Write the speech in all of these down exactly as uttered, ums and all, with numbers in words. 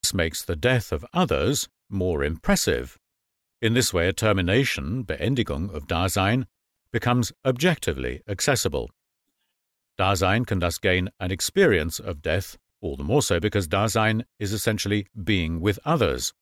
this makes the death of others more impressive. In this way, a termination, Beendigung of Dasein, becomes objectively accessible. Dasein can thus gain an experience of death, all the more so because Dasein is essentially being with others.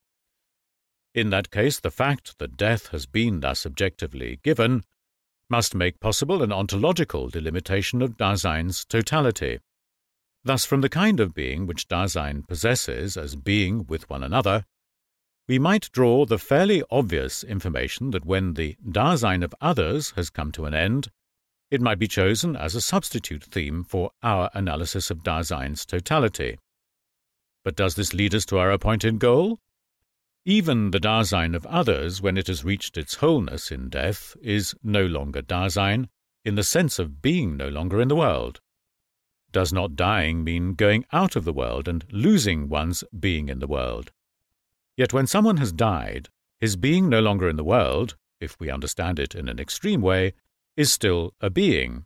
In that case, the fact that death has been thus objectively given must make possible an ontological delimitation of Dasein's totality. Thus, from the kind of being which Dasein possesses as being with one another, we might draw the fairly obvious information that when the Dasein of others has come to an end, it might be chosen as a substitute theme for our analysis of Dasein's totality. But does this lead us to our appointed goal? Even the Dasein of others, when it has reached its wholeness in death, is no longer Dasein, in the sense of being no longer in the world. Does not dying mean going out of the world and losing one's being in the world? Yet when someone has died, his being no longer in the world, if we understand it in an extreme way, is still a being,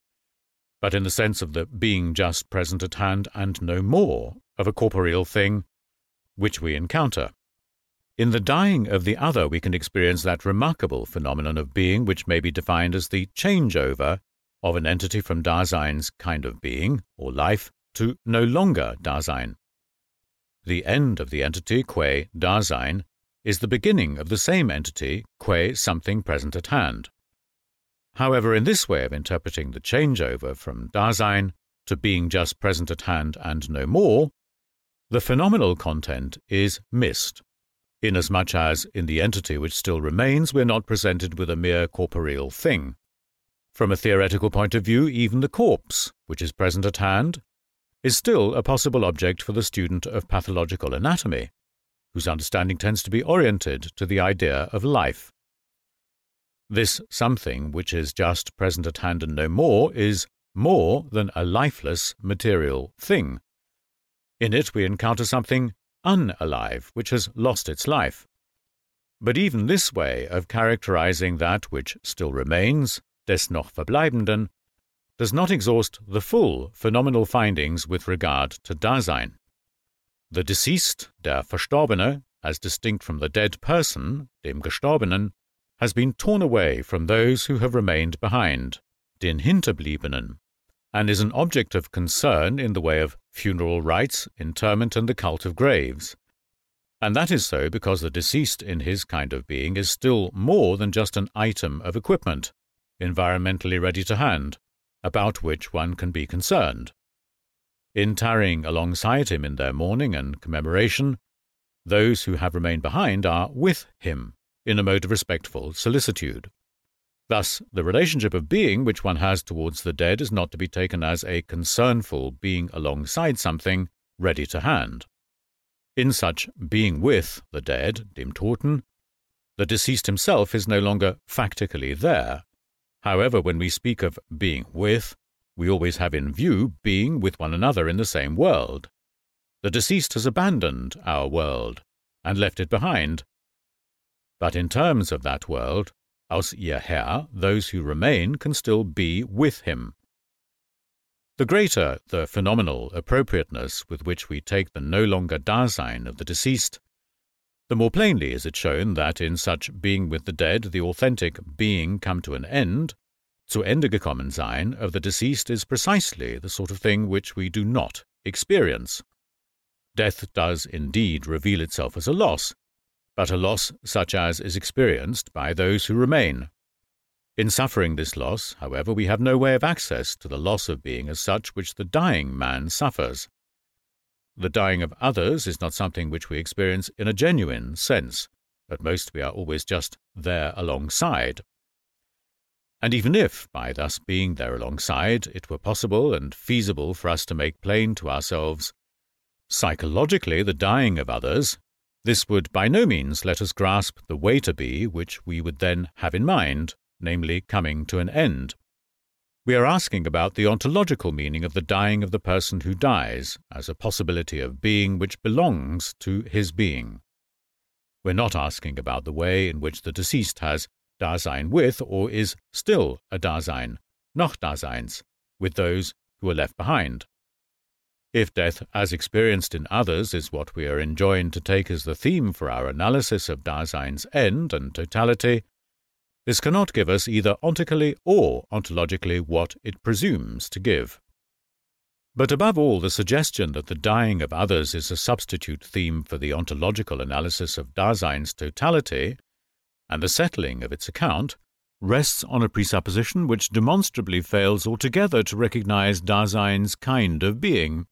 but in the sense of the being just present at hand and no more of a corporeal thing which we encounter. In the dying of the other we can experience that remarkable phenomenon of being which may be defined as the changeover of an entity from Dasein's kind of being, or life, to no longer Dasein. The end of the entity, qua Dasein, is the beginning of the same entity, qua something present at hand. However, in this way of interpreting the changeover from Dasein to being just present at hand and no more, the phenomenal content is missed, inasmuch as, in the entity which still remains, we are not presented with a mere corporeal thing. From a theoretical point of view, even the corpse, which is present at hand, is still a possible object for the student of pathological anatomy, whose understanding tends to be oriented to the idea of life. This something which is just present at hand and no more is more than a lifeless material thing. In it we encounter something unalive, which has lost its life. But even this way of characterizing that which still remains, des noch Verbleibenden, does not exhaust the full phenomenal findings with regard to Dasein. The deceased, der Verstorbene, as distinct from the dead person, dem Gestorbenen, has been torn away from those who have remained behind, den Hinterbliebenen, and is an object of concern in the way of funeral rites, interment, and the cult of graves. And that is so because the deceased in his kind of being is still more than just an item of equipment, environmentally ready to hand, about which one can be concerned. In tarrying alongside him in their mourning and commemoration, those who have remained behind are with him, in a mode of respectful solicitude. Thus, the relationship of being which one has towards the dead is not to be taken as a concernful being alongside something ready to hand. In such being with the dead, dem Toten, the deceased himself is no longer factically there. However, when we speak of being with, we always have in view being with one another in the same world. The deceased has abandoned our world and left it behind. But in terms of that world, aus ihr Herr, those who remain can still be with him. The greater the phenomenal appropriateness with which we take the no longer Dasein of the deceased, the more plainly is it shown that in such being with the dead the authentic being come to an end, zu Ende gekommen sein, of the deceased is precisely the sort of thing which we do not experience. Death does indeed reveal itself as a loss, but a loss such as is experienced by those who remain. In suffering this loss, however, we have no way of access to the loss of being as such which the dying man suffers. The dying of others is not something which we experience in a genuine sense. At most we are always just there alongside. And even if, by thus being there alongside, it were possible and feasible for us to make plain to ourselves psychologically the dying of others, this would by no means let us grasp the way to be which we would then have in mind, namely coming to an end. We are asking about the ontological meaning of the dying of the person who dies, as a possibility of being which belongs to his being. We're not asking about the way in which the deceased has Dasein with, or is still a Dasein, noch Daseins, with those who are left behind. If death as experienced in others is what we are enjoined to take as the theme for our analysis of Dasein's end and totality, this cannot give us either ontically or ontologically what it presumes to give. But above all, the suggestion that the dying of others is a substitute theme for the ontological analysis of Dasein's totality, and the settling of its account, rests on a presupposition which demonstrably fails altogether to recognize Dasein's kind of being.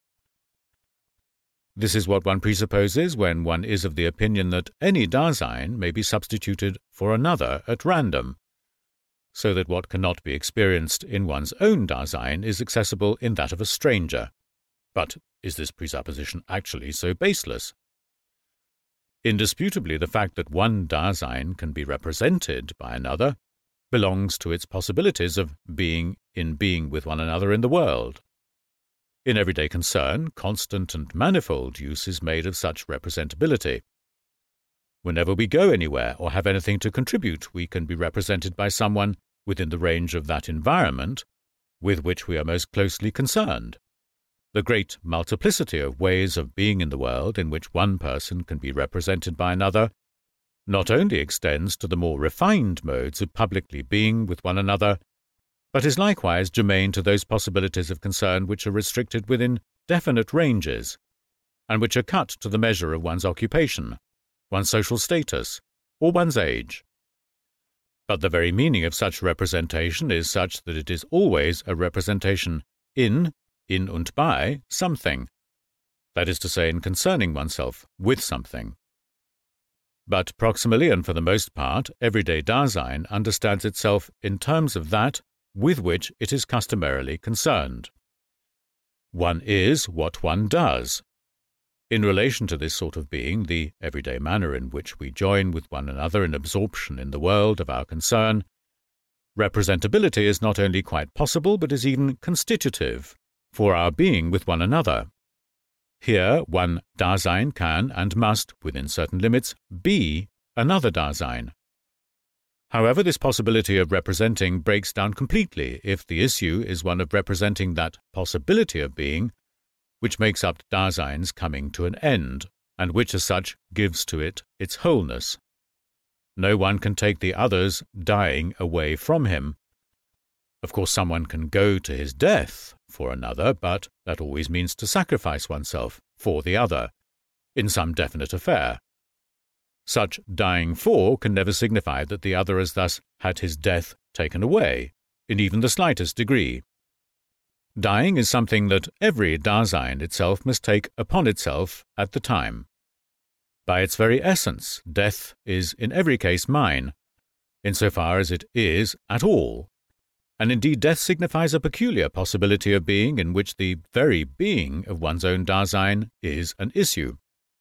This is what one presupposes when one is of the opinion that any Dasein may be substituted for another at random, so that what cannot be experienced in one's own Dasein is accessible in that of a stranger. But is this presupposition actually so baseless? Indisputably, the fact that one Dasein can be represented by another belongs to its possibilities of being in being with one another in the world. In everyday concern, constant and manifold use is made of such representability. Whenever we go anywhere or have anything to contribute, we can be represented by someone within the range of that environment with which we are most closely concerned. The great multiplicity of ways of being in the world in which one person can be represented by another not only extends to the more refined modes of publicly being with one another, but is likewise germane to those possibilities of concern which are restricted within definite ranges, and which are cut to the measure of one's occupation, one's social status, or one's age. But the very meaning of such representation is such that it is always a representation in, in und by, something, that is to say, in concerning oneself with something. But proximally and for the most part, everyday Dasein understands itself in terms of that with which it is customarily concerned. One is what one does. In relation to this sort of being, the everyday manner in which we join with one another in absorption in the world of our concern, representability is not only quite possible, but is even constitutive for our being with one another. Here, one Dasein can and must, within certain limits, be another Dasein. However, this possibility of representing breaks down completely if the issue is one of representing that possibility of being which makes up Dasein's coming to an end, and which as such gives to it its wholeness. No one can take the other's dying away from him. Of course, someone can go to his death for another, but that always means to sacrifice oneself for the other, in some definite affair. Such dying for can never signify that the other has thus had his death taken away, in even the slightest degree. Dying is something that every Dasein itself must take upon itself at the time. By its very essence, death is in every case mine, insofar as it is at all, and indeed death signifies a peculiar possibility of being in which the very being of one's own Dasein is an issue.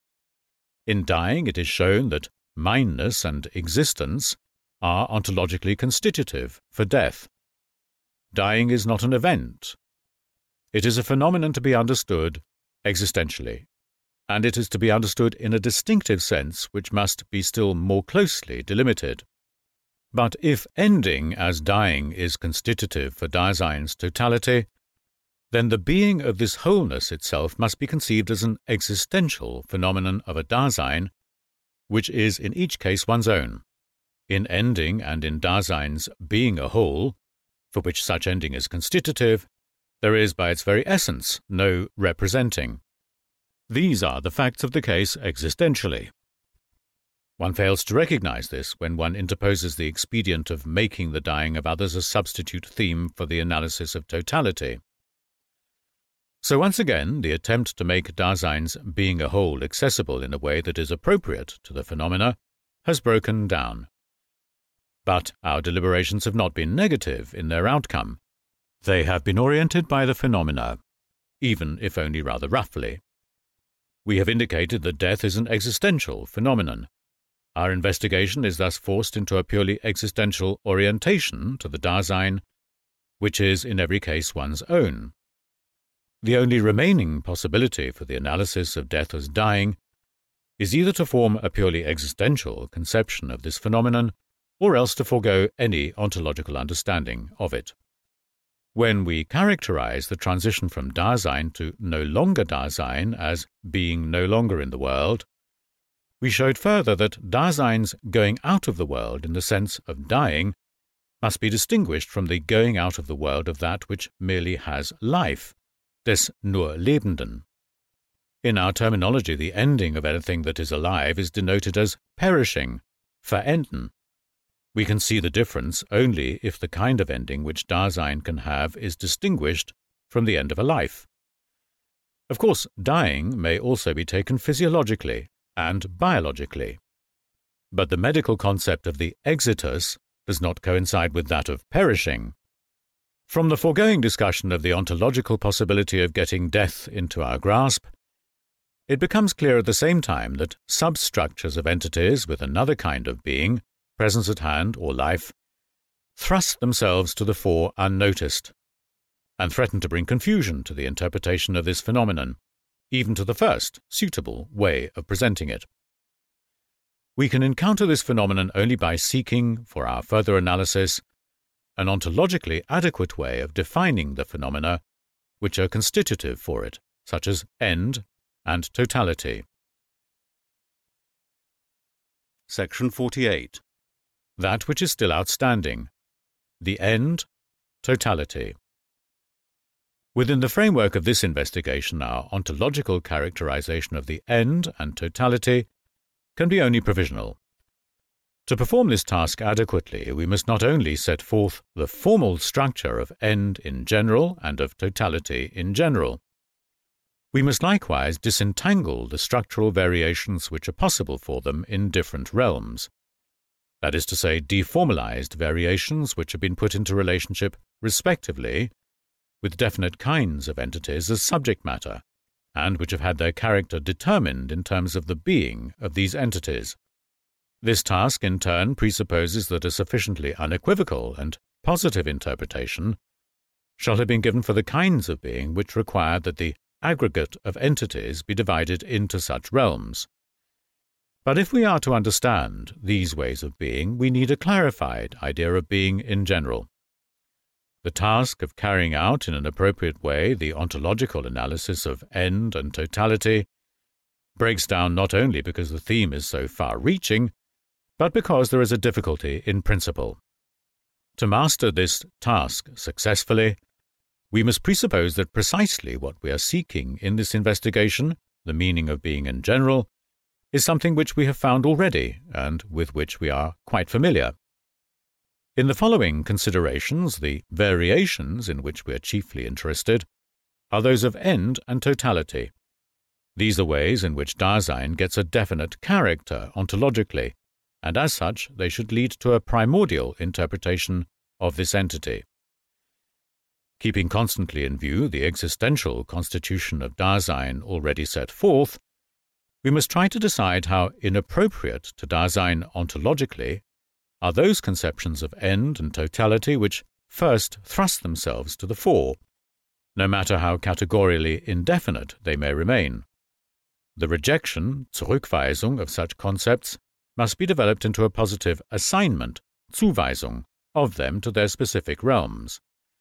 In dying, it is shown that mineness and existence are ontologically constitutive for death. Dying is not an event. It is a phenomenon to be understood existentially, and it is to be understood in a distinctive sense which must be still more closely delimited. But if ending as dying is constitutive for Dasein's totality, then the being of this wholeness itself must be conceived as an existential phenomenon of a Dasein, which is in each case one's own. In ending and in Dasein's being a whole, for which such ending is constitutive, there is by its very essence no representing. These are the facts of the case existentially. One fails to recognize this when one interposes the expedient of making the dying of others a substitute theme for the analysis of totality. So once again, the attempt to make Dasein's being a whole accessible in a way that is appropriate to the phenomena has broken down. But our deliberations have not been negative in their outcome. They have been oriented by the phenomena, even if only rather roughly. We have indicated that death is an existential phenomenon. Our investigation is thus forced into a purely existential orientation to the Dasein, which is in every case one's own. The only remaining possibility for the analysis of death as dying is either to form a purely existential conception of this phenomenon, or else to forego any ontological understanding of it. When we characterize the transition from Dasein to no longer Dasein as being no longer in the world, we showed further that Dasein's going out of the world in the sense of dying must be distinguished from the going out of the world of that which merely has life, des nur Lebenden. In our terminology, the ending of anything that is alive is denoted as perishing, verenden. We can see the difference only if the kind of ending which Dasein can have is distinguished from the end of a life. Of course, dying may also be taken physiologically and biologically, but the medical concept of the exitus does not coincide with that of perishing. From the foregoing discussion of the ontological possibility of getting death into our grasp, it becomes clear at the same time that substructures of entities with another kind of being, presence at hand or life, thrust themselves to the fore unnoticed, and threaten to bring confusion to the interpretation of this phenomenon, even to the first suitable way of presenting it. We can encounter this phenomenon only by seeking, for our further analysis, an ontologically adequate way of defining the phenomena which are constitutive for it, such as end and totality. Section forty-eight. That which is still outstanding. The end, totality. Within the framework of this investigation, our ontological characterization of the end and totality can be only provisional. To perform this task adequately, we must not only set forth the formal structure of end in general and of totality in general. We must likewise disentangle the structural variations which are possible for them in different realms. That is to say, deformalized variations which have been put into relationship, respectively, with definite kinds of entities as subject matter, and which have had their character determined in terms of the being of these entities. This task, in turn, presupposes that a sufficiently unequivocal and positive interpretation shall have been given for the kinds of being which require that the aggregate of entities be divided into such realms. But if we are to understand these ways of being, we need a clarified idea of being in general. The task of carrying out in an appropriate way the ontological analysis of end and totality breaks down not only because the theme is so far-reaching, but because there is a difficulty in principle. To master this task successfully, we must presuppose that precisely what we are seeking in this investigation, the meaning of being in general, is something which we have found already and with which we are quite familiar. In the following considerations, the variations in which we are chiefly interested are those of end and totality. These are ways in which Dasein gets a definite character ontologically, and as such they should lead to a primordial interpretation of this entity. Keeping constantly in view the existential constitution of Dasein already set forth, we must try to decide how inappropriate to Dasein ontologically are those conceptions of end and totality which first thrust themselves to the fore, no matter how categorically indefinite they may remain. The rejection, Zurückweisung, of such concepts must be developed into a positive assignment, Zuweisung, of them to their specific realms.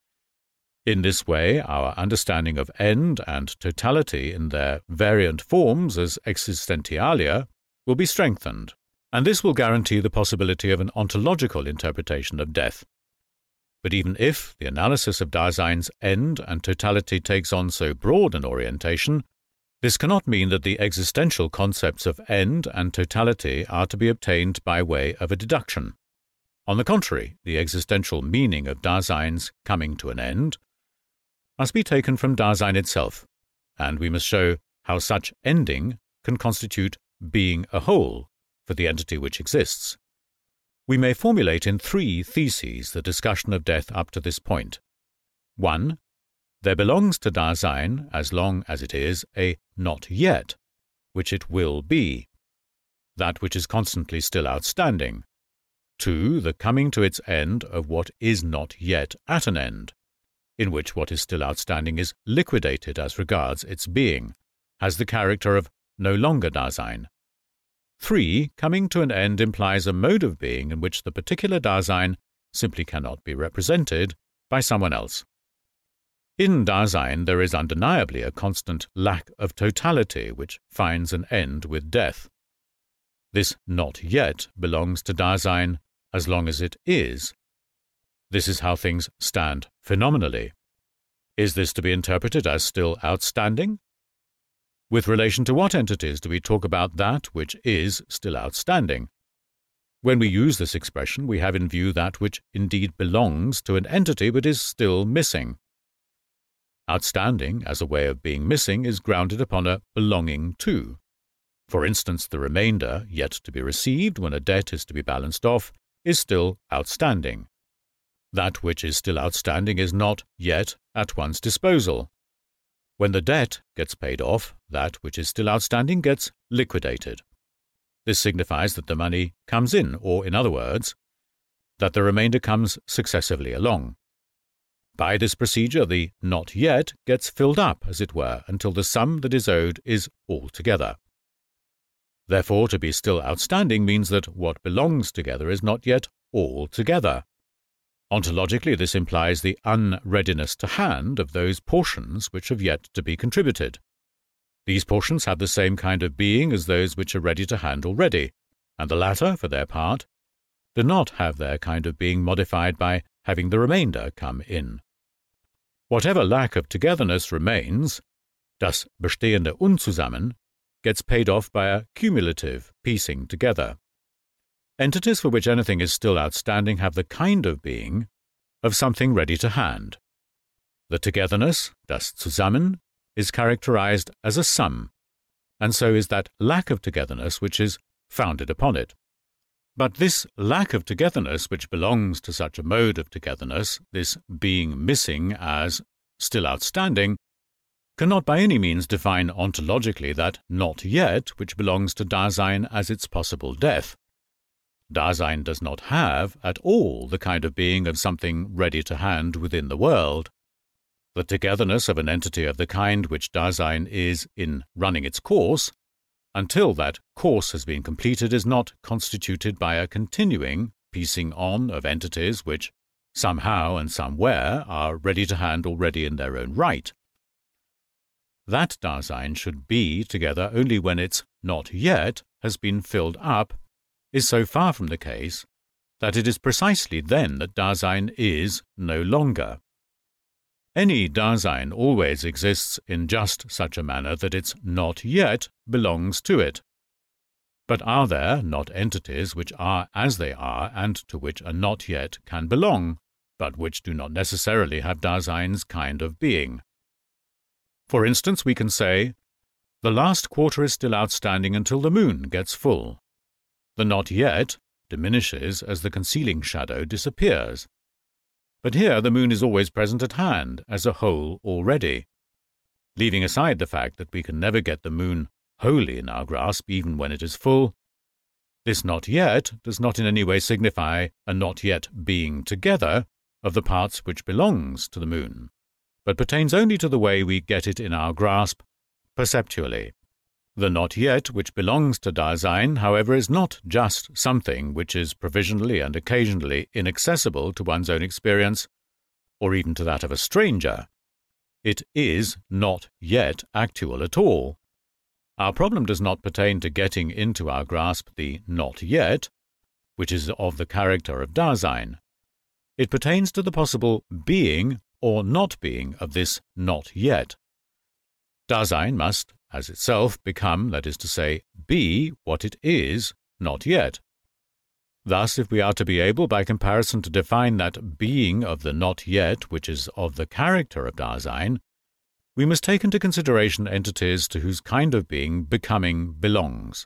In this way, our understanding of end and totality in their variant forms as existentialia will be strengthened, and this will guarantee the possibility of an ontological interpretation of death. But even if the analysis of Dasein's end and totality takes on so broad an orientation, this cannot mean that the existential concepts of end and totality are to be obtained by way of a deduction. On the contrary, the existential meaning of Dasein's coming to an end must be taken from Dasein itself, and we must show how such ending can constitute being a whole for the entity which exists. We may formulate in three theses the discussion of death up to this point. One, there belongs to Dasein, as long as it is, a not yet, which it will be, that which is constantly still outstanding. Two, the coming to its end of what is not yet at an end, in which what is still outstanding is liquidated as regards its being, has the character of no longer Dasein. Three, coming to an end implies a mode of being in which the particular Dasein simply cannot be represented by someone else. In Dasein there is undeniably a constant lack of totality which finds an end with death. This not yet belongs to Dasein as long as it is. This is how things stand phenomenally. Is this to be interpreted as still outstanding? With relation to what entities do we talk about that which is still outstanding? When we use this expression, we have in view that which indeed belongs to an entity but is still missing. Outstanding, as a way of being missing, is grounded upon a belonging to. For instance, the remainder, yet to be received when a debt is to be balanced off, is still outstanding. That which is still outstanding is not yet at one's disposal. When the debt gets paid off, that which is still outstanding gets liquidated. This signifies that the money comes in, or, in other words, that the remainder comes successively along. By this procedure, the not yet gets filled up, as it were, until the sum that is owed is all together. Therefore, to be still outstanding means that what belongs together is not yet all together. Ontologically, this implies the unreadiness to hand of those portions which have yet to be contributed. These portions have the same kind of being as those which are ready to hand already, and the latter, for their part, do not have their kind of being modified by having the remainder come in. Whatever lack of togetherness remains, das bestehende Unzusammen, gets paid off by a cumulative piecing together. Entities for which anything is still outstanding have the kind of being of something ready to hand. The togetherness, das Zusammen, is characterized as a sum, and so is that lack of togetherness which is founded upon it. But this lack of togetherness which belongs to such a mode of togetherness, this being missing as still outstanding, cannot by any means define ontologically that not yet which belongs to Dasein as its possible death. Dasein does not have at all the kind of being of something ready to hand within the world. The togetherness of an entity of the kind which Dasein is in running its course, until that course has been completed, is not constituted by a continuing piecing on of entities which, somehow and somewhere, are ready to hand already in their own right. That Dasein should be together only when its not yet has been filled up is so far from the case that it is precisely then that Dasein is no longer. Any Dasein always exists in just such a manner that its not yet belongs to it. But are there not entities which are as they are and to which a not yet can belong, but which do not necessarily have Dasein's kind of being? For instance, we can say, the last quarter is still outstanding until the moon gets full. The not yet diminishes as the concealing shadow disappears. But here the moon is always present at hand, as a whole already. Leaving aside the fact that we can never get the moon wholly in our grasp even when it is full, this not yet does not in any way signify a not yet being together of the parts which belongs to the moon, but pertains only to the way we get it in our grasp perceptually. The not yet which belongs to Dasein, however, is not just something which is provisionally and occasionally inaccessible to one's own experience, or even to that of a stranger. It is not yet actual at all. Our problem does not pertain to getting into our grasp the not yet, which is of the character of Dasein. It pertains to the possible being or not being of this not yet. Dasein must, as itself, become, that is to say, be what it is, not yet. Thus, if we are to be able, by comparison, to define that being of the not yet which is of the character of Dasein, we must take into consideration entities to whose kind of being becoming belongs.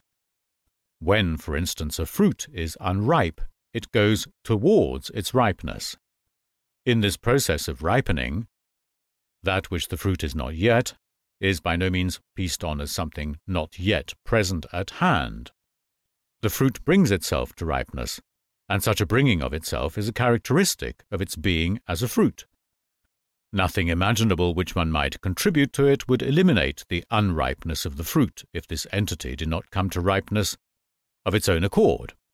When, for instance, a fruit is unripe, it goes towards its ripeness. In this process of ripening, that which the fruit is not yet is by no means pieced on as something not yet present at hand. The fruit brings itself to ripeness, and such a bringing of itself is a characteristic of its being as a fruit. Nothing imaginable which one might contribute to it would eliminate the unripeness of the fruit if this entity did not come to ripeness of its own accord.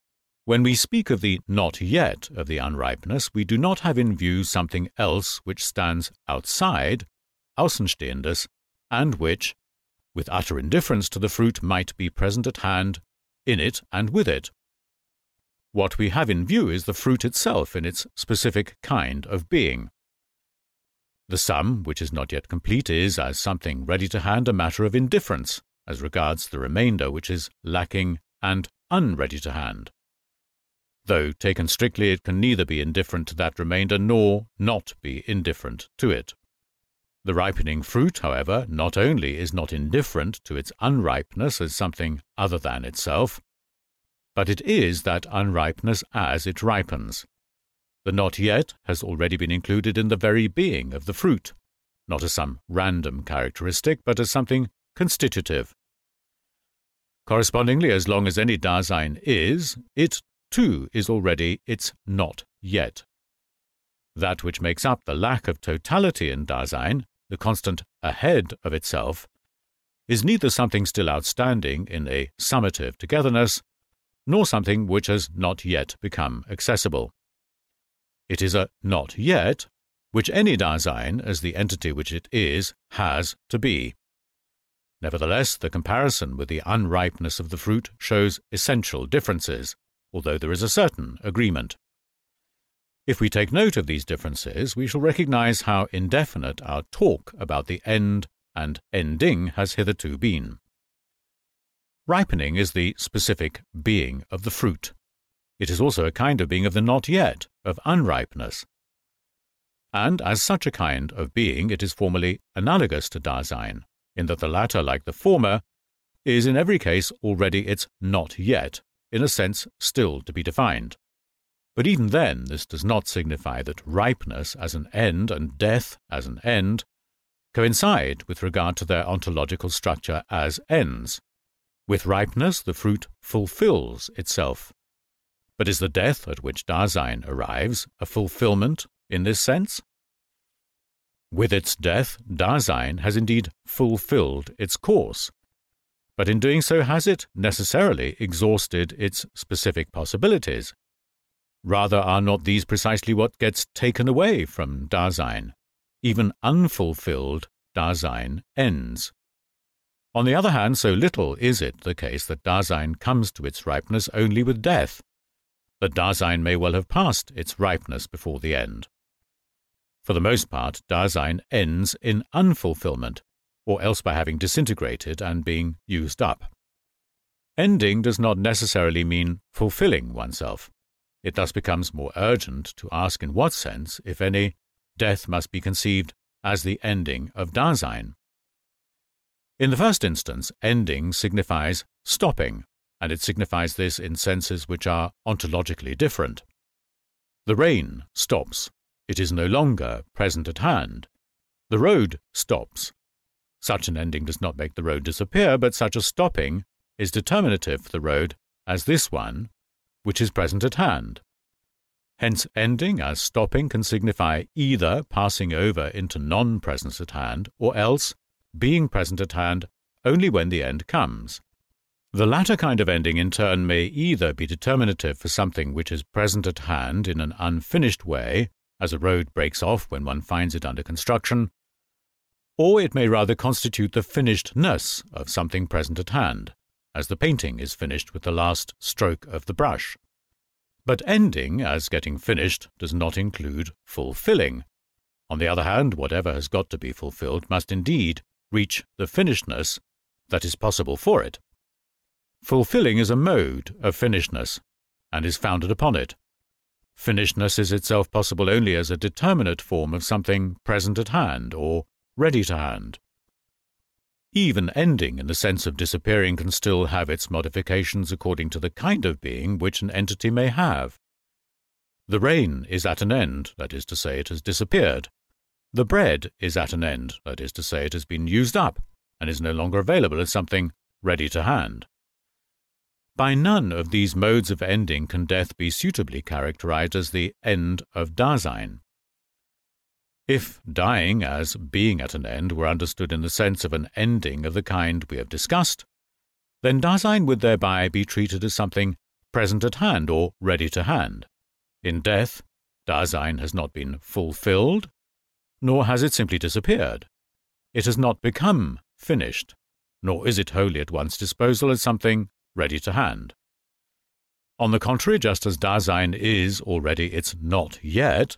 When we speak of the not yet of the unripeness, we do not have in view something else which stands outside, Außenstehendes, and which, with utter indifference to the fruit, might be present at hand, in it and with it. What we have in view is the fruit itself in its specific kind of being. The sum, which is not yet complete, is, as something ready to hand, a matter of indifference, as regards the remainder which is lacking and unready to hand. Though, taken strictly, it can neither be indifferent to that remainder nor not be indifferent to it. The ripening fruit, however, not only is not indifferent to its unripeness as something other than itself, but it is that unripeness as it ripens. The not yet has already been included in the very being of the fruit, not as some random characteristic, but as something constitutive. Correspondingly, as long as any Dasein is, it too is already its not yet. That which makes up the lack of totality in Dasein, the constant ahead of itself, is neither something still outstanding in a summative togetherness, nor something which has not yet become accessible. It is a not yet, which any Dasein, as the entity which it is, has to be. Nevertheless, the comparison with the unripeness of the fruit shows essential differences, although there is a certain agreement. If we take note of these differences, we shall recognize how indefinite our talk about the end and ending has hitherto been. Ripening is the specific being of the fruit. It is also a kind of being of the not yet, of unripeness. And as such a kind of being, it is formally analogous to Dasein, in that the latter, like the former, is in every case already its not yet, in a sense still to be defined. But even then, this does not signify that ripeness as an end and death as an end coincide with regard to their ontological structure as ends. With ripeness, the fruit fulfills itself. But is the death at which Dasein arrives a fulfillment in this sense? With its death, Dasein has indeed fulfilled its course, but in doing so has it necessarily exhausted its specific possibilities? Rather, are not these precisely what gets taken away from Dasein? Even unfulfilled Dasein ends. On the other hand, so little is it the case that Dasein comes to its ripeness only with death, that Dasein may well have passed its ripeness before the end. For the most part, Dasein ends in unfulfillment, or else by having disintegrated and being used up. Ending does not necessarily mean fulfilling oneself. It thus becomes more urgent to ask in what sense, if any, death must be conceived as the ending of Dasein. In the first instance, ending signifies stopping, and it signifies this in senses which are ontologically different. The rain stops. It is no longer present at hand. The road stops. Such an ending does not make the road disappear, but such a stopping is determinative for the road as this one, which is present at hand. Hence, ending as stopping can signify either passing over into non-presence at hand, or else being present at hand only when the end comes. The latter kind of ending, in turn, may either be determinative for something which is present at hand in an unfinished way, as a road breaks off when one finds it under construction, or it may rather constitute the finishedness of something present at hand, as the painting is finished with the last stroke of the brush. But ending, as getting finished, does not include fulfilling. On the other hand, whatever has got to be fulfilled must indeed reach the finishedness that is possible for it. Fulfilling is a mode of finishedness, and is founded upon it. Finishedness is itself possible only as a determinate form of something present at hand, or ready to hand. Even ending in the sense of disappearing can still have its modifications according to the kind of being which an entity may have. The rain is at an end, that is to say, it has disappeared. The bread is at an end, that is to say, it has been used up, and is no longer available as something ready to hand. By none of these modes of ending can death be suitably characterized as the end of Dasein. If dying as being at an end were understood in the sense of an ending of the kind we have discussed, then Dasein would thereby be treated as something present at hand or ready to hand. In death, Dasein has not been fulfilled, nor has it simply disappeared. It has not become finished, nor is it wholly at one's disposal as something ready to hand. On the contrary, just as Dasein is already its not yet,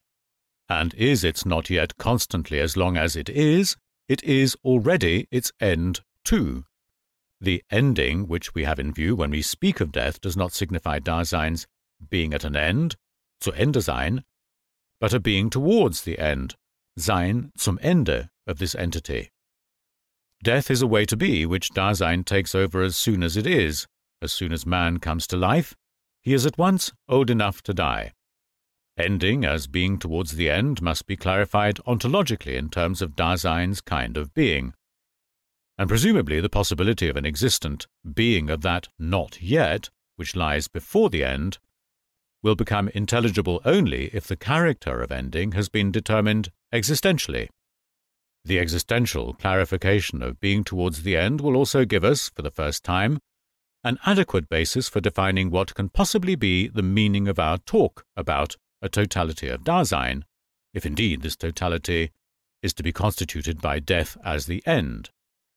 and is its not yet constantly as long as it is, it is already its end too. The ending which we have in view when we speak of death does not signify Dasein's being at an end, zu Ende sein, but a being towards the end, sein zum Ende of this entity. Death is a way to be which Dasein takes over as soon as it is. As soon as man comes to life, he is at once old enough to die. Ending as being towards the end must be clarified ontologically in terms of Dasein's kind of being, and presumably the possibility of an existent being of that not yet, which lies before the end, will become intelligible only if the character of ending has been determined existentially. The existential clarification of being towards the end will also give us, for the first time, an adequate basis for defining what can possibly be the meaning of our talk about a totality of Dasein, if indeed this totality is to be constituted by death as the end.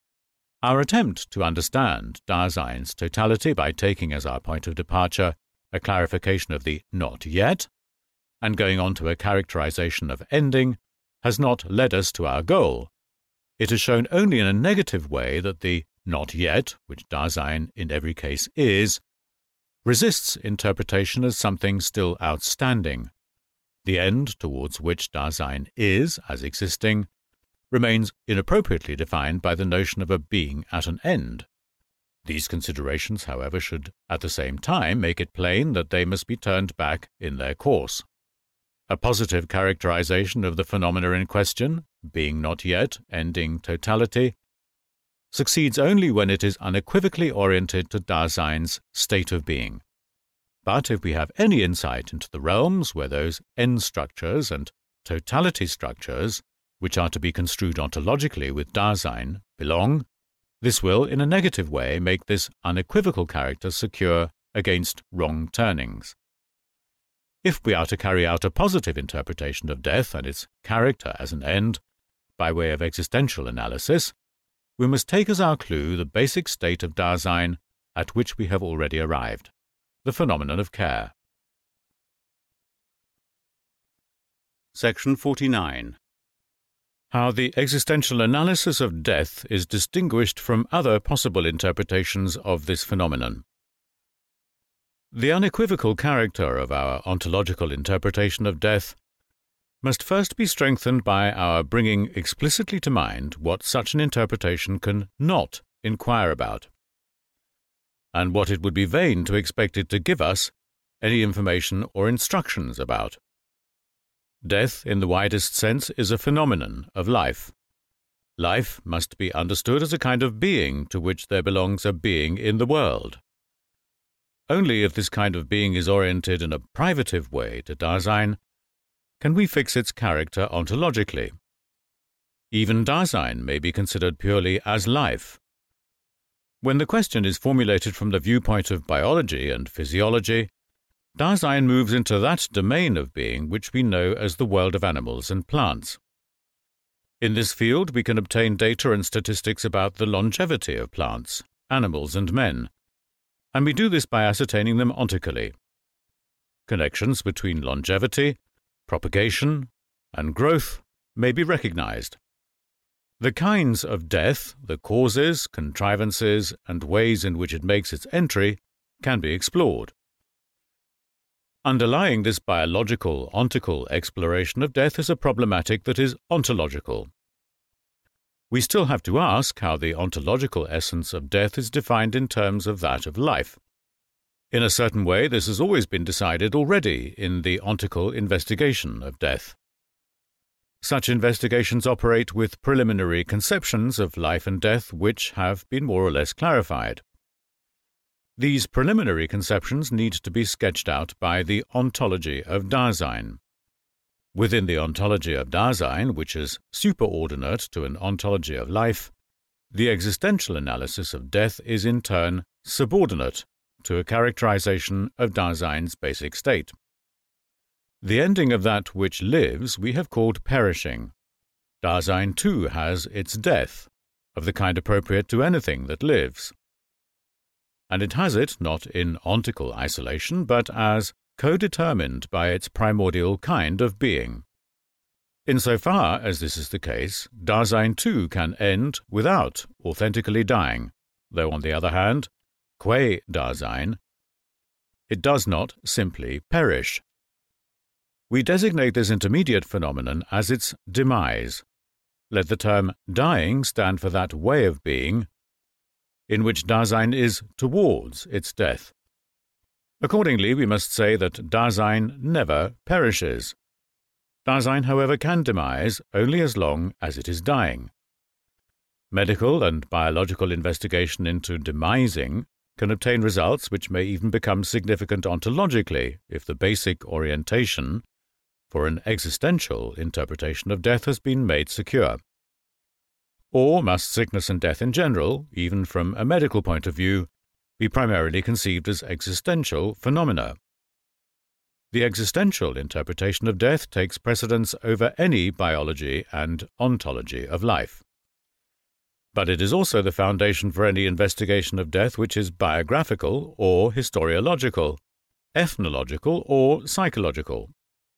Our attempt to understand Dasein's totality by taking as our point of departure a clarification of the not yet, and going on to a characterization of ending, has not led us to our goal. It has shown only in a negative way that the not yet, which Dasein in every case is, resists interpretation as something still outstanding. The end towards which Dasein is, as existing, remains inappropriately defined by the notion of a being at an end. These considerations, however, should at the same time make it plain that they must be turned back in their course. A positive characterization of the phenomena in question, being not yet, ending totality, succeeds only when it is unequivocally oriented to Dasein's state of being. But if we have any insight into the realms where those end structures and totality structures, which are to be construed ontologically with Dasein, belong, this will, in a negative way, make this unequivocal character secure against wrong turnings. If we are to carry out a positive interpretation of death and its character as an end, by way of existential analysis, we must take as our clue the basic state of Dasein at which we have already arrived, the phenomenon of care. Section forty-nine. How the existential analysis of death is distinguished from other possible interpretations of this phenomenon. The unequivocal character of our ontological interpretation of death must first be strengthened by our bringing explicitly to mind what such an interpretation can not inquire about, and what it would be vain to expect it to give us any information or instructions about. Death, in the widest sense, is a phenomenon of life. Life must be understood as a kind of being to which there belongs a being in the world. Only if this kind of being is oriented in a privative way to Dasein can we fix its character ontologically. Even Dasein may be considered purely as life. When the question is formulated from the viewpoint of biology and physiology, Dasein moves into that domain of being which we know as the world of animals and plants. In this field we can obtain data and statistics about the longevity of plants, animals and men, and we do this by ascertaining them ontically. Connections between longevity, propagation, and growth may be recognized. The kinds of death, the causes, contrivances, and ways in which it makes its entry can be explored. Underlying this biological, ontical exploration of death is a problematic that is ontological. We still have to ask how the ontological essence of death is defined in terms of that of life. In a certain way, this has always been decided already in the ontical investigation of death. Such investigations operate with preliminary conceptions of life and death which have been more or less clarified. These preliminary conceptions need to be sketched out by the ontology of Dasein. Within the ontology of Dasein, which is superordinate to an ontology of life, the existential analysis of death is in turn subordinate to a characterization of Dasein's basic state. The ending of that which lives we have called perishing. Dasein too has its death, of the kind appropriate to anything that lives. And it has it not in ontical isolation, but as co-determined by its primordial kind of being. Insofar as this is the case, Dasein too can end without authentically dying, though on the other hand, qua Dasein, it does not simply perish. We designate this intermediate phenomenon as its demise. Let the term dying stand for that way of being in which Dasein is towards its death. Accordingly, we must say that Dasein never perishes. Dasein, however, can demise only as long as it is dying. Medical and biological investigation into demising can obtain results which may even become significant ontologically if the basic orientation for an existential interpretation of death has been made secure. Or must sickness and death in general, even from a medical point of view, be primarily conceived as existential phenomena? The existential interpretation of death takes precedence over any biology and ontology of life. But it is also the foundation for any investigation of death which is biographical or historiological, ethnological or psychological.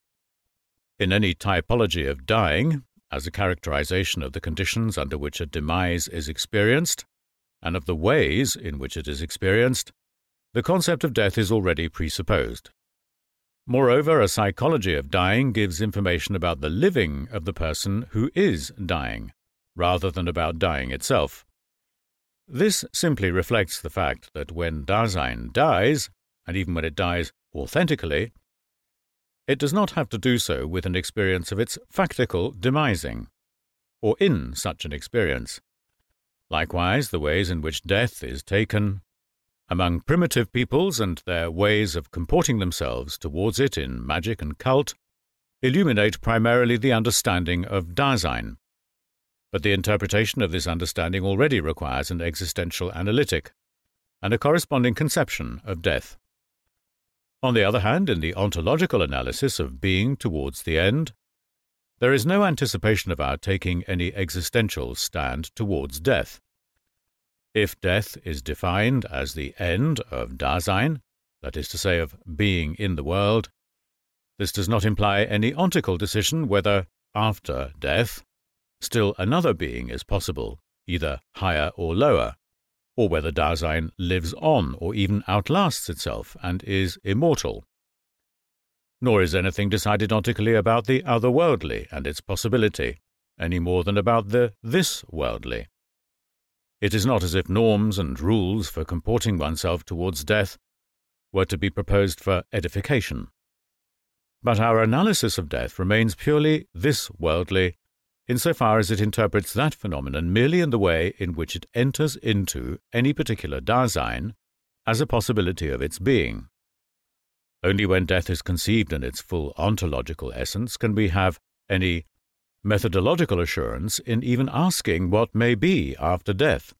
In any typology of dying, as a characterization of the conditions under which a demise is experienced, and of the ways in which it is experienced, the concept of death is already presupposed. Moreover, a psychology of dying gives information about the living of the person who is dying, rather than about dying itself. This simply reflects the fact that when Dasein dies, and even when it dies authentically, it does not have to do so with an experience of its factical demising, or in such an experience. Likewise, the ways in which death is taken among primitive peoples and their ways of comporting themselves towards it in magic and cult illuminate primarily the understanding of Dasein. But the interpretation of this understanding already requires an existential analytic and a corresponding conception of death. On the other hand, in the ontological analysis of being towards the end, there is no anticipation of our taking any existential stand towards death. If death is defined as the end of Dasein, that is to say, of being in the world, this does not imply any ontical decision whether, after death, still another being is possible, either higher or lower, or whether Dasein lives on or even outlasts itself and is immortal. Nor is anything decided ontically about the otherworldly and its possibility, any more than about the this-worldly. It is not as if norms and rules for comporting oneself towards death were to be proposed for edification. But our analysis of death remains purely this-worldly, insofar as it interprets that phenomenon merely in the way in which it enters into any particular Dasein as a possibility of its being. Only when death is conceived in its full ontological essence can we have any methodological assurance in even asking what may be after death.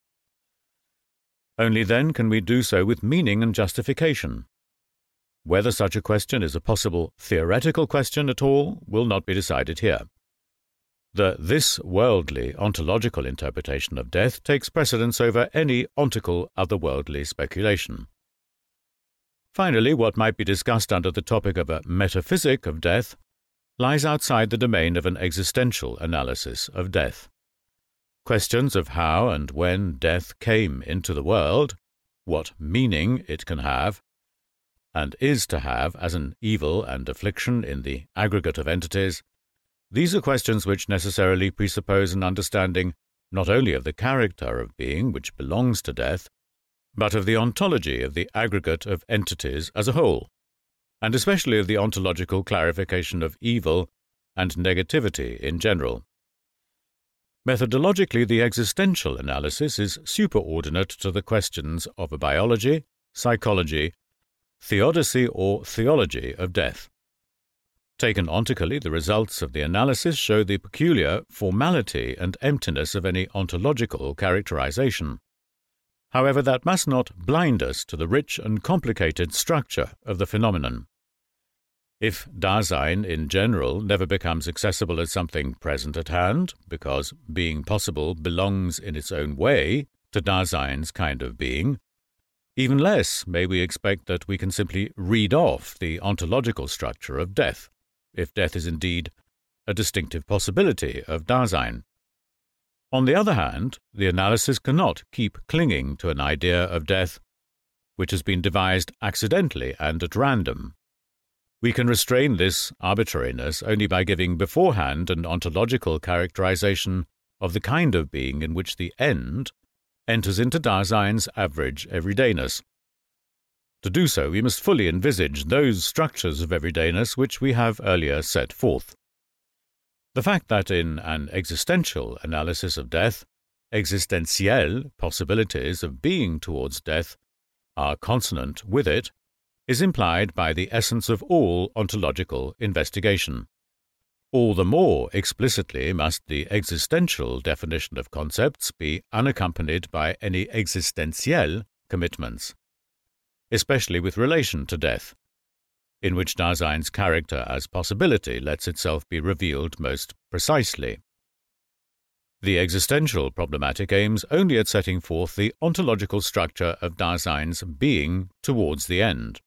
Only then can we do so with meaning and justification. Whether such a question is a possible theoretical question at all will not be decided here. The this-worldly ontological interpretation of death takes precedence over any ontical otherworldly speculation. Finally, what might be discussed under the topic of a metaphysic of death lies outside the domain of an existential analysis of death. Questions of how and when death came into the world, what meaning it can have, and is to have as an evil and affliction in the aggregate of entities, these are questions which necessarily presuppose an understanding not only of the character of being which belongs to death, but of the ontology of the aggregate of entities as a whole, and especially of the ontological clarification of evil and negativity in general. Methodologically, the existential analysis is superordinate to the questions of a biology, psychology, theodicy or theology of death. Taken ontically, the results of the analysis show the peculiar formality and emptiness of any ontological characterization. However, that must not blind us to the rich and complicated structure of the phenomenon. If Dasein in general never becomes accessible as something present at hand, because being possible belongs in its own way to Dasein's kind of being, even less may we expect that we can simply read off the ontological structure of death, if death is indeed a distinctive possibility of Dasein. On the other hand, the analysis cannot keep clinging to an idea of death which has been devised accidentally and at random. We can restrain this arbitrariness only by giving beforehand an ontological characterization of the kind of being in which the end enters into Dasein's average everydayness. To do so, we must fully envisage those structures of everydayness which we have earlier set forth. The fact that in an existential analysis of death, existentielle possibilities of being towards death are consonant with it is implied by the essence of all ontological investigation. All the more explicitly must the existential definition of concepts be unaccompanied by any existentielle commitments, especially with relation to death, in which Dasein's character as possibility lets itself be revealed most precisely. The existential problematic aims only at setting forth the ontological structure of Dasein's being towards the end.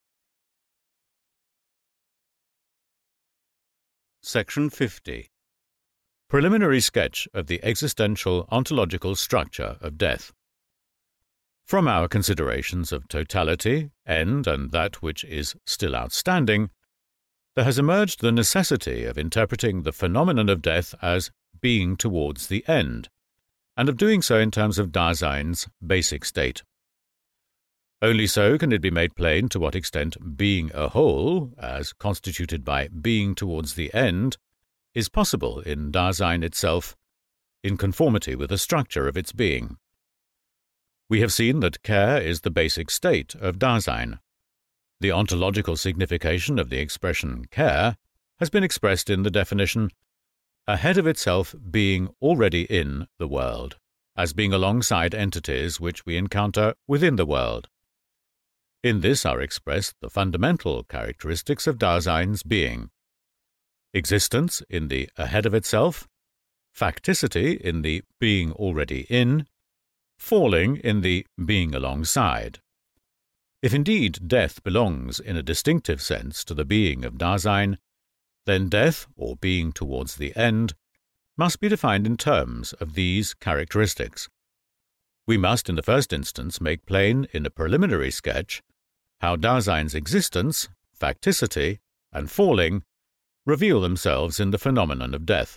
Section fifty. Preliminary sketch of the existential ontological structure of death. From our considerations of totality, end, and that which is still outstanding, there has emerged the necessity of interpreting the phenomenon of death as being towards the end, and of doing so in terms of Dasein's basic state. Only so can it be made plain to what extent being a whole, as constituted by being towards the end, is possible in Dasein itself, in conformity with the structure of its being. We have seen that care is the basic state of Dasein. The ontological signification of the expression care has been expressed in the definition ahead of itself being already in the world, as being alongside entities which we encounter within the world. In this are expressed the fundamental characteristics of Dasein's being: existence in the ahead of itself, facticity in the being already in, falling in the being alongside. If indeed death belongs in a distinctive sense to the being of Dasein, then death, or being towards the end, must be defined in terms of these characteristics. We must in the first instance make plain in a preliminary sketch how Dasein's existence, facticity, and falling reveal themselves in the phenomenon of death.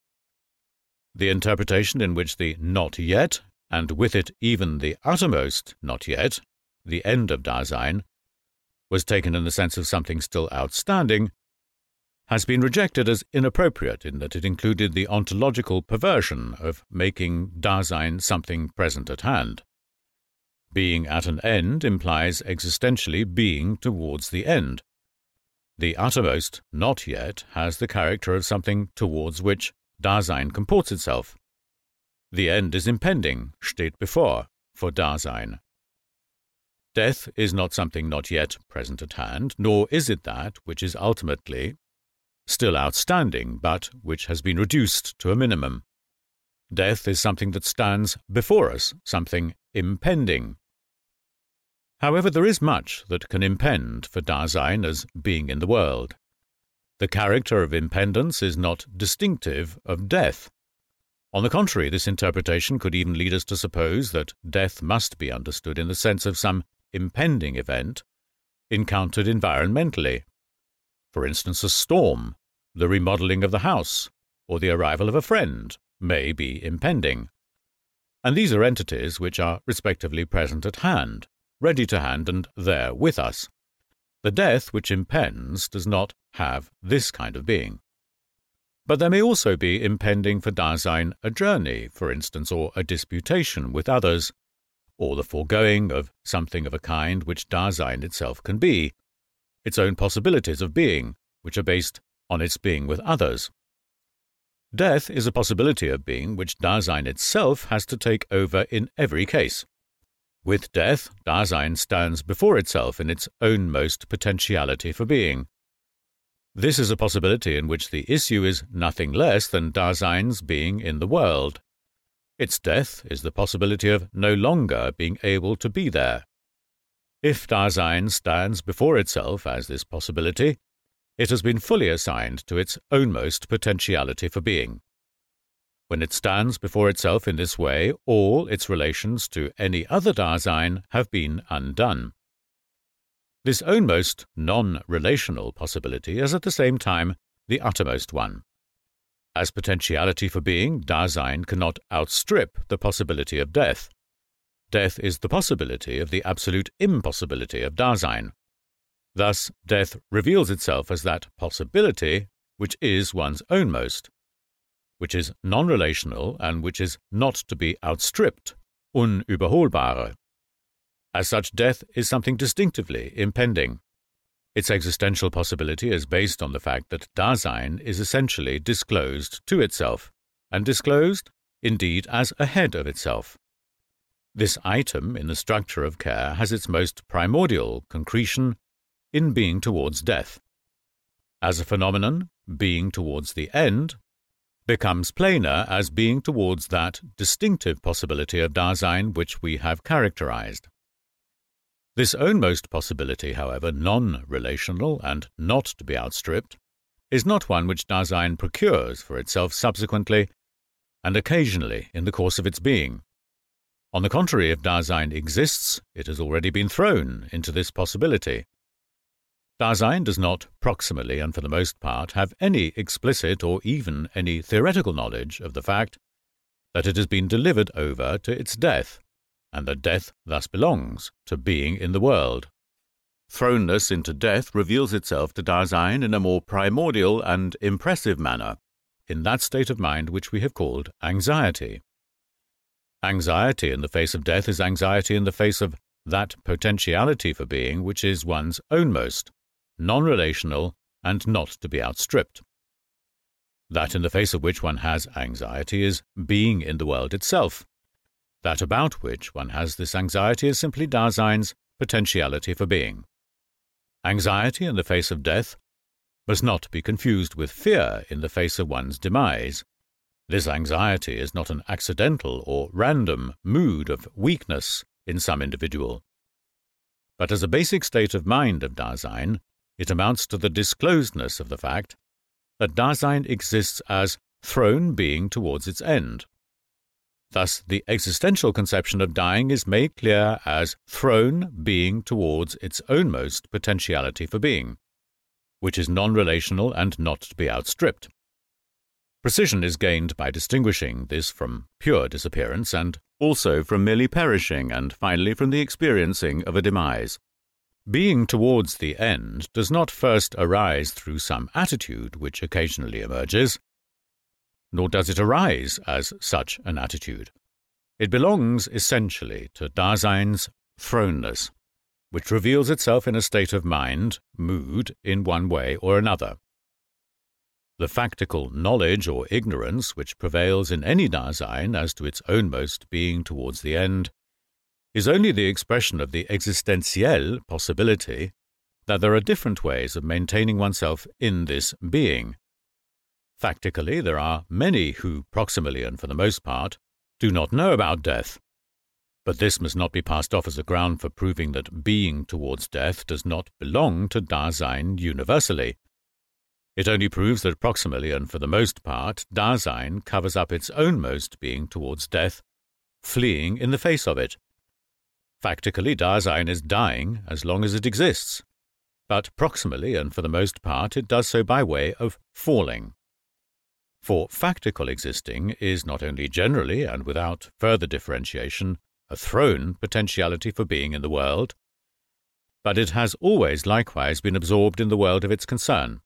The interpretation in which the not yet, and with it even the uttermost not yet, the end of Dasein, was taken in the sense of something still outstanding, has been rejected as inappropriate in that it included the ontological perversion of making Dasein something present at hand. Being at an end implies existentially being towards the end. The uttermost not yet has the character of something towards which Dasein comports itself. The end is impending, steht bevor, for Dasein. Death is not something not yet present at hand, nor is it that which is ultimately still outstanding, but which has been reduced to a minimum. Death is something that stands before us, something impending. However, there is much that can impend for Dasein as being in the world. The character of impendence is not distinctive of death. On the contrary, this interpretation could even lead us to suppose that death must be understood in the sense of some impending event encountered environmentally. For instance, a storm, the remodeling of the house, or the arrival of a friend may be impending. And these are entities which are respectively present at hand, ready to hand and there with us. The death which impends does not have this kind of being. But there may also be impending for Dasein a journey, for instance, or a disputation with others, or the foregoing of something of a kind which Dasein itself can be, its own possibilities of being, which are based on its being with others. Death is a possibility of being which Dasein itself has to take over in every case. With death, Dasein stands before itself in its ownmost potentiality for being. This is a possibility in which the issue is nothing less than Dasein's being in the world. Its death is the possibility of no longer being able to be there. If Dasein stands before itself as this possibility, it has been fully assigned to its ownmost potentiality for being. When it stands before itself in this way, all its relations to any other Dasein have been undone. This ownmost non-relational possibility is at the same time the uttermost one. As potentiality for being, Dasein cannot outstrip the possibility of death. Death is the possibility of the absolute impossibility of Dasein. Thus, death reveals itself as that possibility which is one's ownmost, which is non-relational and which is not to be outstripped, unüberholbare. As such, death is something distinctively impending. Its existential possibility is based on the fact that Dasein is essentially disclosed to itself, and disclosed, indeed, as ahead of itself. This item in the structure of care has its most primordial concretion in being towards death. As a phenomenon, being towards the end becomes plainer as being towards that distinctive possibility of Dasein which we have characterized. This ownmost possibility, however, non-relational and not to be outstripped, is not one which Dasein procures for itself subsequently and occasionally in the course of its being. On the contrary, if Dasein exists, it has already been thrown into this possibility. Dasein does not, proximally and for the most part, have any explicit or even any theoretical knowledge of the fact that it has been delivered over to its death, and that death thus belongs to being in the world. Thrownness into death reveals itself to Dasein in a more primordial and impressive manner, in that state of mind which we have called anxiety. Anxiety in the face of death is anxiety in the face of that potentiality for being which is one's ownmost, non-relational, and not to be outstripped. That in the face of which one has anxiety is being in the world itself. That about which one has this anxiety is simply Dasein's potentiality for being. Anxiety in the face of death must not be confused with fear in the face of one's demise. This anxiety is not an accidental or random mood of weakness in some individual, but as a basic state of mind of Dasein, it amounts to the disclosedness of the fact that Dasein exists as thrown being towards its end. Thus, the existential conception of dying is made clear as thrown being towards its ownmost potentiality for being, which is non-relational and not to be outstripped. Precision is gained by distinguishing this from pure disappearance and also from merely perishing and finally from the experiencing of a demise. Being towards the end does not first arise through some attitude which occasionally emerges, nor does it arise as such an attitude. It belongs essentially to Dasein's thrownness, which reveals itself in a state of mind, mood, in one way or another. The factical knowledge or ignorance which prevails in any Dasein as to its ownmost being towards the end is only the expression of the existentielle possibility that there are different ways of maintaining oneself in this being. Factically, there are many who, proximally and for the most part, do not know about death, but this must not be passed off as a ground for proving that being towards death does not belong to Dasein universally. It only proves that proximally and for the most part, Dasein covers up its ownmost being towards death, fleeing in the face of it. Factically, Dasein is dying as long as it exists, but proximally and for the most part it does so by way of falling. For factical existing is not only generally and without further differentiation a thrown potentiality for being in the world, but it has always likewise been absorbed in the world of its concern.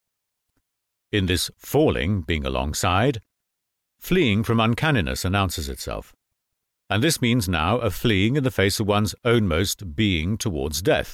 In this falling, being alongside, fleeing from uncanniness announces itself, and this means now a fleeing in the face of one's ownmost being towards death.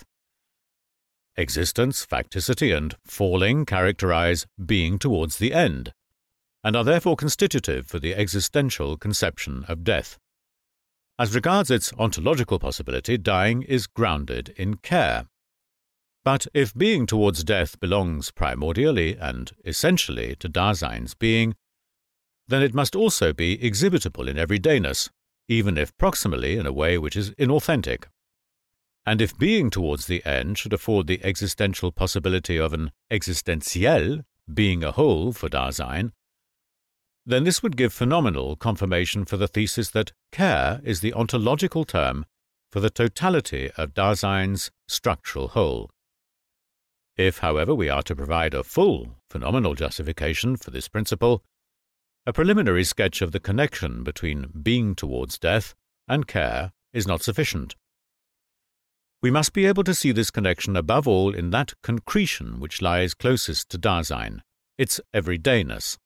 Existence, facticity, and falling characterize being towards the end, and are therefore constitutive for the existential conception of death. As regards its ontological possibility, dying is grounded in care. But if being towards death belongs primordially and essentially to Dasein's being, then it must also be exhibitable in everydayness, even if proximally in a way which is inauthentic. And if being towards the end should afford the existential possibility of an existentiell, being a whole for Dasein, then this would give phenomenal confirmation for the thesis that care is the ontological term for the totality of Dasein's structural whole. If, however, we are to provide a full phenomenal justification for this principle, a preliminary sketch of the connection between being towards death and care is not sufficient. We must be able to see this connection above all in that concretion which lies closest to Dasein, its everydayness.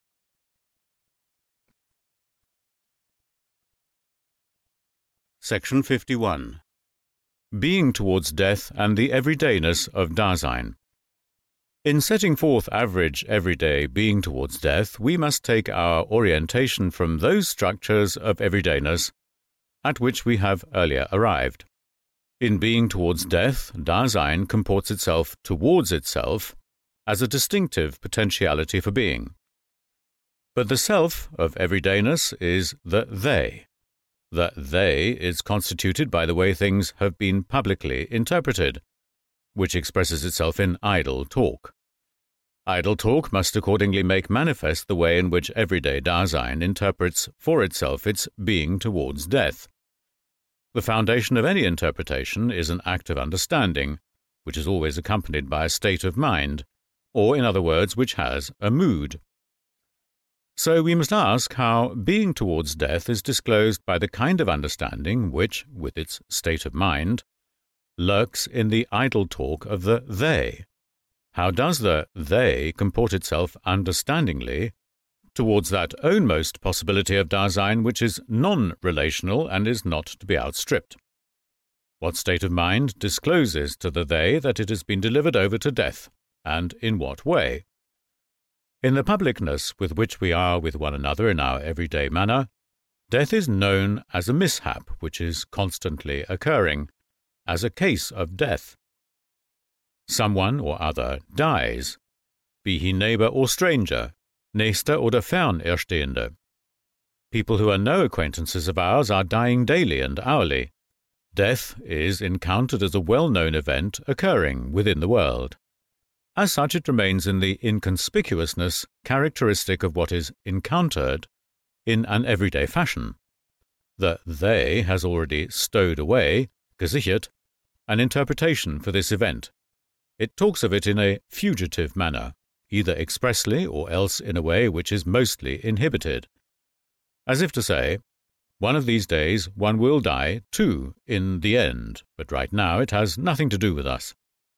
Section fifty-one. Being towards death and the everydayness of Dasein. In setting forth average everyday being towards death, we must take our orientation from those structures of everydayness at which we have earlier arrived. In being towards death, Dasein comports itself towards itself as a distinctive potentiality for being. But the self of everydayness is the they. The they is constituted by the way things have been publicly interpreted, which expresses itself in idle talk. Idle talk must accordingly make manifest the way in which everyday Dasein interprets for itself its being towards death. The foundation of any interpretation is an act of understanding, which is always accompanied by a state of mind, or, in other words, which has a mood. So we must ask how being towards death is disclosed by the kind of understanding which, with its state of mind, lurks in the idle talk of the they. How does the they comport itself understandingly towards that ownmost possibility of Dasein which is non-relational and is not to be outstripped? What state of mind discloses to the they that it has been delivered over to death, and in what way? In the publicness with which we are with one another in our everyday manner, death is known as a mishap which is constantly occurring, as a case of death. Someone or other dies, be he neighbour or stranger, Nächster oder Fernerstehende. People who are no acquaintances of ours are dying daily and hourly. Death is encountered as a well-known event occurring within the world. As such, it remains in the inconspicuousness characteristic of what is encountered in an everyday fashion. The they has already stowed away, gesichert, an interpretation for this event. It talks of it in a fugitive manner, either expressly or else in a way which is mostly inhibited. As if to say, one of these days one will die too in the end, but right now it has nothing to do with us.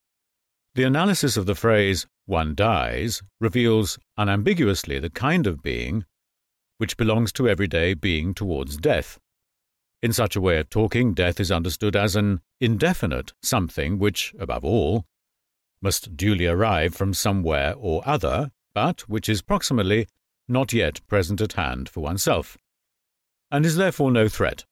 The analysis of the phrase, one dies, reveals unambiguously the kind of being which belongs to everyday being towards death. In such a way of talking, death is understood as an indefinite something which, above all, must duly arrive from somewhere or other, but which is proximally not yet present at hand for oneself, and is therefore no threat.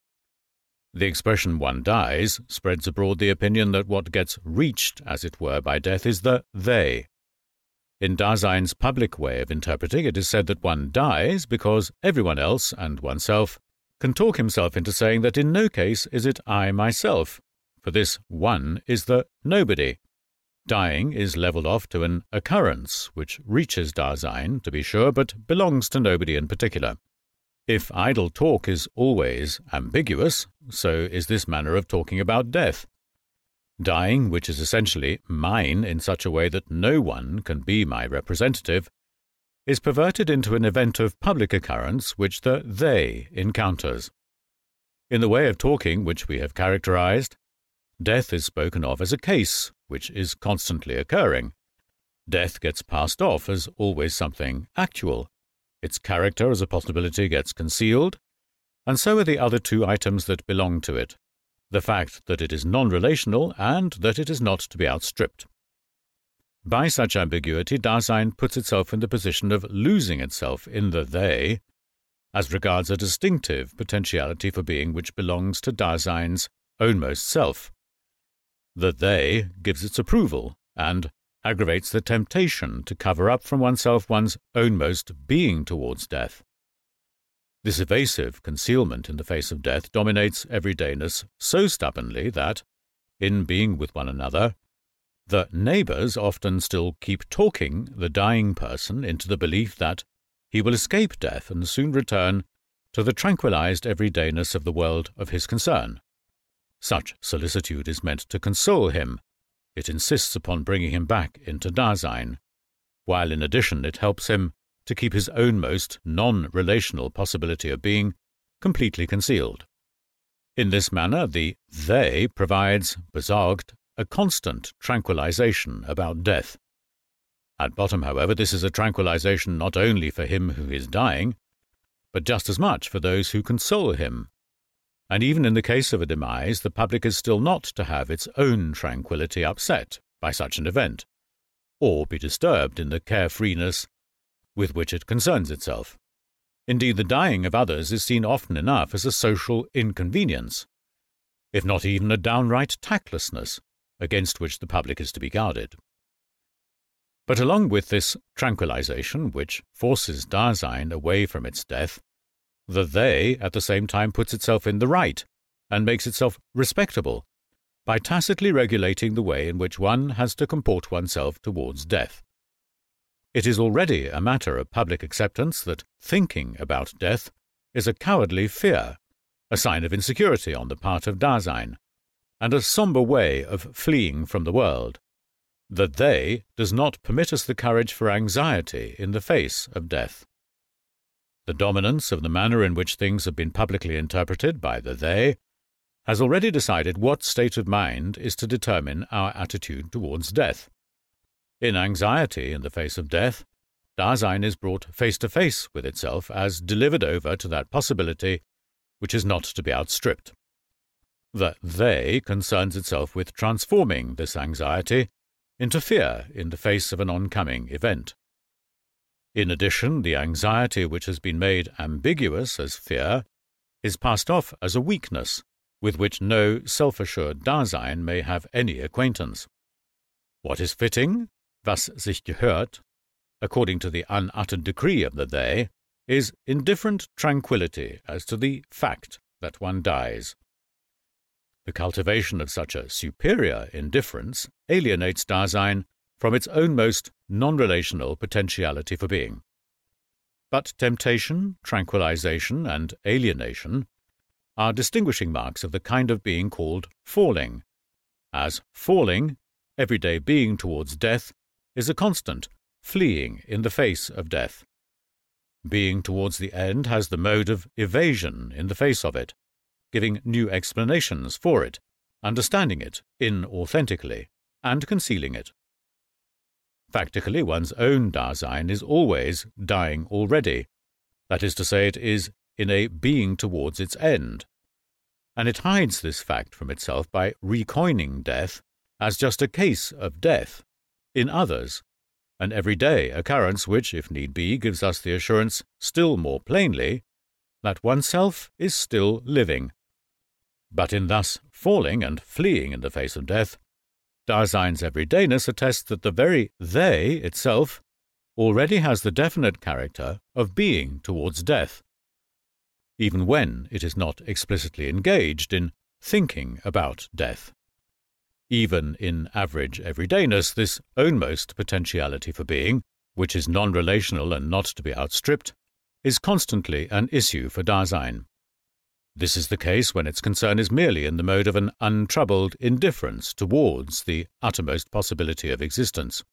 The expression one dies spreads abroad the opinion that what gets reached, as it were, by death is the they. In Dasein's public way of interpreting, it is said that one dies because everyone else and oneself can talk himself into saying that in no case is it I myself, for this one is the nobody. Dying is levelled off to an occurrence which reaches Dasein, to be sure, but belongs to nobody in particular. If idle talk is always ambiguous, so is this manner of talking about death. Dying, which is essentially mine in such a way that no one can be my representative, is perverted into an event of public occurrence which the they encounters. In the way of talking which we have characterized, death is spoken of as a case which is constantly occurring. Death gets passed off as always something actual. Its character as a possibility gets concealed, and so are the other two items that belong to it, the fact that it is non-relational and that it is not to be outstripped. By such ambiguity, Dasein puts itself in the position of losing itself in the they, as regards a distinctive potentiality for being which belongs to Dasein's ownmost self. The they gives its approval and aggravates the temptation to cover up from oneself one's ownmost being towards death. This evasive concealment in the face of death dominates everydayness so stubbornly that, in being with one another, the neighbours often still keep talking the dying person into the belief that he will escape death and soon return to the tranquilized everydayness of the world of his concern. Such solicitude is meant to console him. It insists upon bringing him back into Dasein, while in addition it helps him to keep his ownmost non-relational possibility of being completely concealed. In this manner, the they provides, besorgt, a constant tranquilization about death. At bottom, however, this is a tranquilization not only for him who is dying, but just as much for those who console him. And even in the case of a demise, the public is still not to have its own tranquillity upset by such an event, or be disturbed in the carefreeness with which it concerns itself. Indeed, the dying of others is seen often enough as a social inconvenience, if not even a downright tactlessness, against which the public is to be guarded. But along with this tranquilization, which forces Dasein away from its death, the they at the same time puts itself in the right and makes itself respectable by tacitly regulating the way in which one has to comport oneself towards death. It is already a matter of public acceptance that thinking about death is a cowardly fear, a sign of insecurity on the part of Dasein, and a sombre way of fleeing from the world. The they does not permit us the courage for anxiety in the face of death. The dominance of the manner in which things have been publicly interpreted by the they has already decided what state of mind is to determine our attitude towards death. In anxiety in the face of death, Dasein is brought face to face with itself as delivered over to that possibility which is not to be outstripped. The they concerns itself with transforming this anxiety into fear in the face of an oncoming event. In addition, the anxiety which has been made ambiguous as fear is passed off as a weakness with which no self-assured Dasein may have any acquaintance. What is fitting, was sich gehört, according to the unuttered decree of the they, is indifferent tranquillity as to the fact that one dies. The cultivation of such a superior indifference alienates Dasein from its ownmost non-relational potentiality for being. But temptation, tranquilization, and alienation are distinguishing marks of the kind of being called falling, as falling, everyday being towards death, is a constant fleeing in the face of death. Being towards the end has the mode of evasion in the face of it, giving new explanations for it, understanding it inauthentically, and concealing it. Factically, one's own Dasein is always dying already, that is to say, it is in a being towards its end, and it hides this fact from itself by recoining death as just a case of death in others, an everyday occurrence which, if need be, gives us the assurance still more plainly that oneself is still living. But in thus falling and fleeing in the face of death, Dasein's everydayness attests that the very they itself already has the definite character of being towards death, even when it is not explicitly engaged in thinking about death. Even in average everydayness, this ownmost potentiality for being, which is non-relational and not to be outstripped, is constantly an issue for Dasein. This is the case when its concern is merely in the mode of an untroubled indifference towards the uttermost possibility of existence.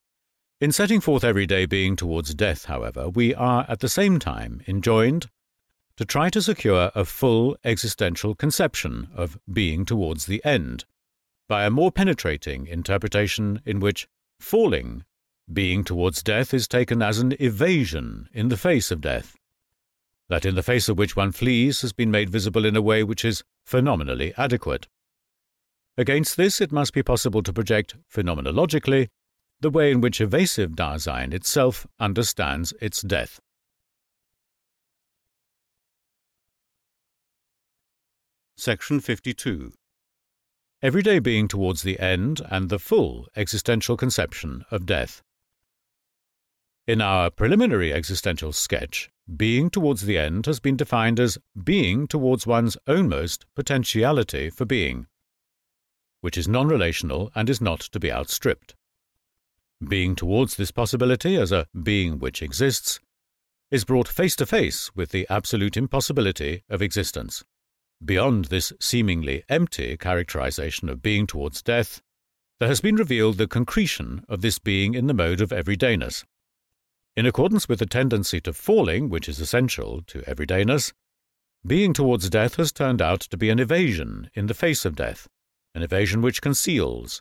In setting forth everyday being towards death, however, we are at the same time enjoined to try to secure a full existential conception of being towards the end, by a more penetrating interpretation in which falling, being towards death, is taken as an evasion in the face of death, that in the face of which one flees has been made visible in a way which is phenomenally adequate. Against this it must be possible to project phenomenologically the way in which evasive Dasein itself understands its death. Section fifty-two. Everyday being towards the end and the full existential conception of death. In our preliminary existential sketch, being towards the end has been defined as being towards one's ownmost potentiality for being, which is non-relational and is not to be outstripped. Being towards this possibility as a being which exists is brought face to face with the absolute impossibility of existence. Beyond this seemingly empty characterization of being towards death, there has been revealed the concretion of this being in the mode of everydayness. In accordance with the tendency to falling which is essential to everydayness, being towards death has turned out to be an evasion in the face of death, an evasion which conceals.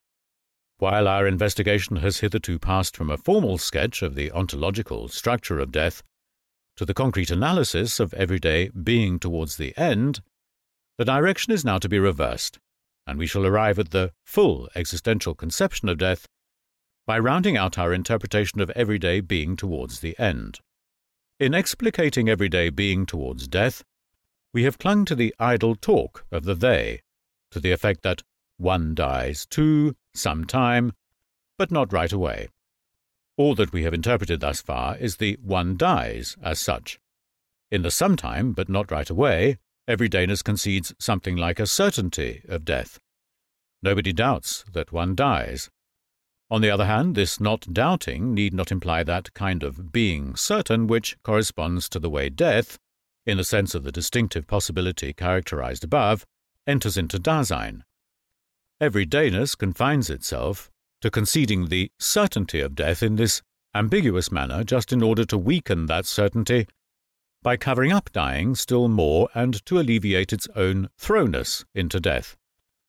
While our investigation has hitherto passed from a formal sketch of the ontological structure of death to the concrete analysis of everyday being towards the end, the direction is now to be reversed, and we shall arrive at the full existential conception of death by rounding out our interpretation of everyday being towards the end. In explicating everyday being towards death, we have clung to the idle talk of the they, to the effect that one dies too, some time, but not right away. All that we have interpreted thus far is the one dies as such. In the sometime, but not right away, everydayness concedes something like a certainty of death. Nobody doubts that one dies. On the other hand, this not doubting need not imply that kind of being certain which corresponds to the way death, in the sense of the distinctive possibility characterized above, enters into Dasein. Everydayness confines itself to conceding the certainty of death in this ambiguous manner just in order to weaken that certainty by covering up dying still more and to alleviate its own throwness into death.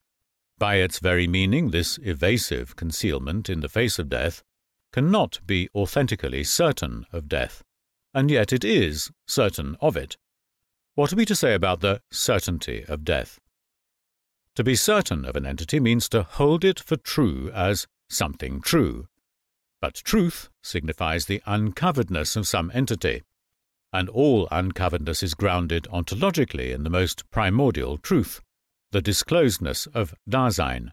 By its very meaning, this evasive concealment in the face of death cannot be authentically certain of death, and yet it is certain of it. What are we to say about the certainty of death? To be certain of an entity means to hold it for true as something true. But truth signifies the uncoveredness of some entity, and all uncoveredness is grounded ontologically in the most primordial truth, the disclosedness of Dasein.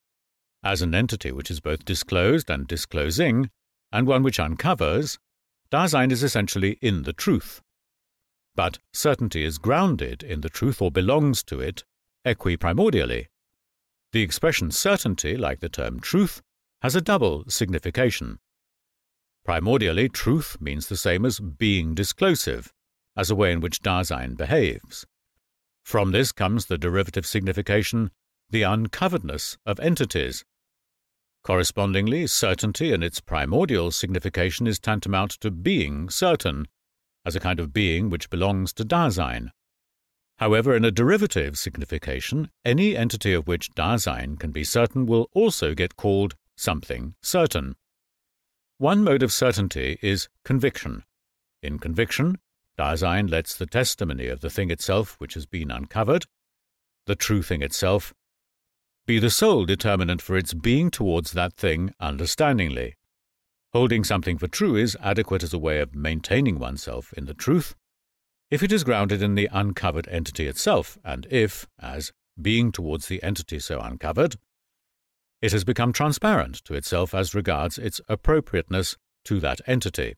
As an entity which is both disclosed and disclosing, and one which uncovers, Dasein is essentially in the truth. But certainty is grounded in the truth or belongs to it equiprimordially. The expression certainty, like the term truth, has a double signification. Primordially, truth means the same as being disclosive, as a way in which Dasein behaves. From this comes the derivative signification, the uncoveredness of entities. Correspondingly, certainty in its primordial signification is tantamount to being certain, as a kind of being which belongs to Dasein. However, in a derivative signification, any entity of which Dasein can be certain will also get called something certain. One mode of certainty is conviction. In conviction, Dasein lets the testimony of the thing itself which has been uncovered, the true thing itself, be the sole determinant for its being towards that thing understandingly. Holding something for true is adequate as a way of maintaining oneself in the truth, if it is grounded in the uncovered entity itself, and if, as being towards the entity so uncovered, it has become transparent to itself as regards its appropriateness to that entity.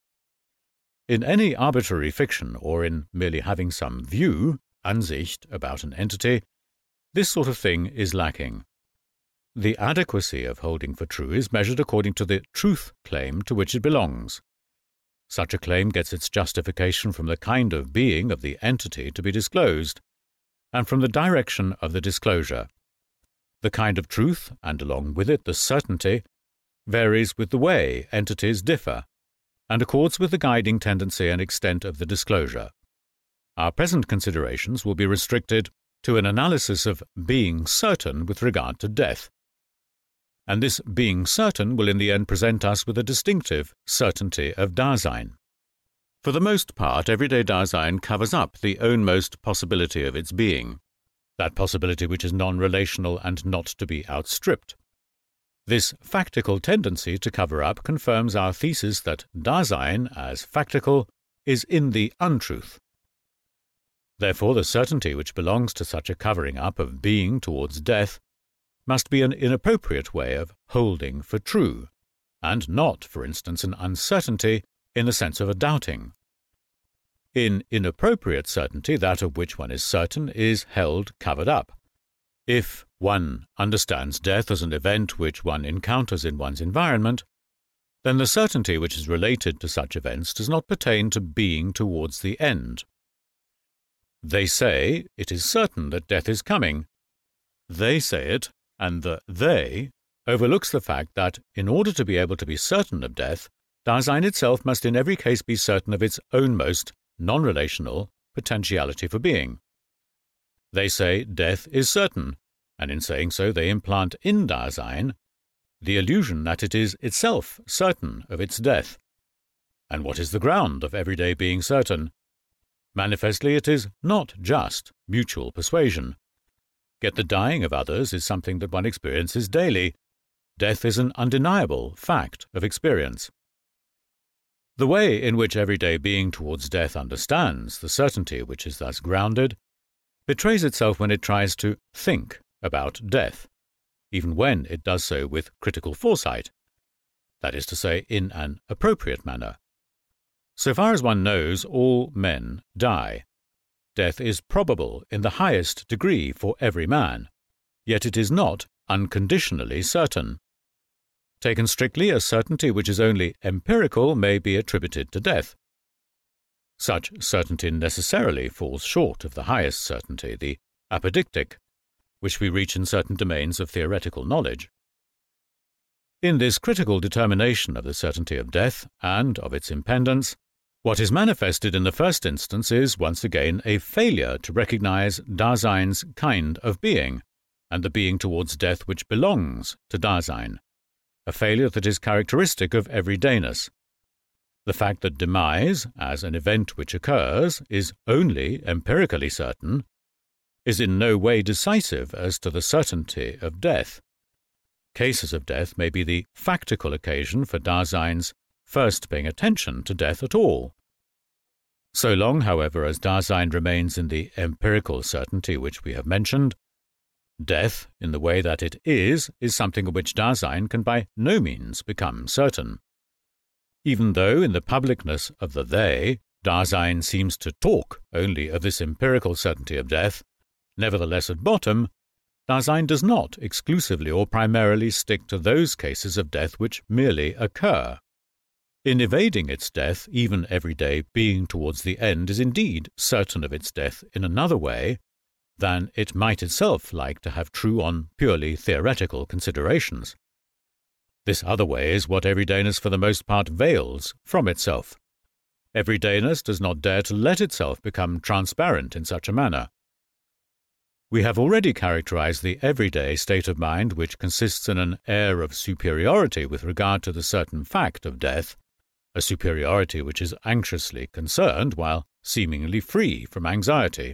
In any arbitrary fiction, or in merely having some view, Ansicht, about an entity, this sort of thing is lacking. The adequacy of holding for true is measured according to the truth claim to which it belongs. Such a claim gets its justification from the kind of being of the entity to be disclosed, and from the direction of the disclosure. The kind of truth, and along with it the certainty, varies with the way entities differ, and accords with the guiding tendency and extent of the disclosure. Our present considerations will be restricted to an analysis of being certain with regard to death, and this being certain will in the end present us with a distinctive certainty of Dasein. For the most part, everyday Dasein covers up the ownmost possibility of its being, that possibility which is non-relational and not to be outstripped. This factical tendency to cover up confirms our thesis that Dasein, as factical, is in the untruth. Therefore, the certainty which belongs to such a covering up of being towards death must be an inappropriate way of holding for true, and not, for instance, an uncertainty in the sense of a doubting. In inappropriate certainty, that of which one is certain is held covered up. If one understands death as an event which one encounters in one's environment, then the certainty which is related to such events does not pertain to being towards the end. They say it is certain that death is coming. They say it, and the they overlooks the fact that, in order to be able to be certain of death, Dasein itself must in every case be certain of its own most non-relational potentiality for being. They say death is certain, and in saying so they implant in Dasein the illusion that it is itself certain of its death. And what is the ground of everyday being certain? Manifestly it is not just mutual persuasion. Yet the dying of others is something that one experiences daily. Death is an undeniable fact of experience. The way in which everyday being towards death understands the certainty which is thus grounded betrays itself when it tries to think about death, even when it does so with critical foresight, that is to say, in an appropriate manner. So far as one knows, all men die. Death is probable in the highest degree for every man, yet it is not unconditionally certain. Taken strictly, a certainty which is only empirical may be attributed to death. Such certainty necessarily falls short of the highest certainty, the apodictic, which we reach in certain domains of theoretical knowledge. In this critical determination of the certainty of death and of its impendence, what is manifested in the first instance is once again a failure to recognize Dasein's kind of being, and the being towards death which belongs to Dasein, a failure that is characteristic of everydayness. The fact that demise, as an event which occurs, is only empirically certain, is in no way decisive as to the certainty of death. Cases of death may be the factical occasion for Dasein's first paying attention to death at all. So long, however, as Dasein remains in the empirical certainty which we have mentioned, death, in the way that it is, is something of which Dasein can by no means become certain. Even though, in the publicness of the they, Dasein seems to talk only of this empirical certainty of death, nevertheless at bottom, Dasein does not exclusively or primarily stick to those cases of death which merely occur. In evading its death, even everyday being towards the end is indeed certain of its death in another way than it might itself like to have true on purely theoretical considerations. This other way is what everydayness for the most part veils from itself. Everydayness does not dare to let itself become transparent in such a manner. We have already characterized the everyday state of mind which consists in an air of superiority with regard to the certain fact of death, a superiority which is anxiously concerned while seemingly free from anxiety.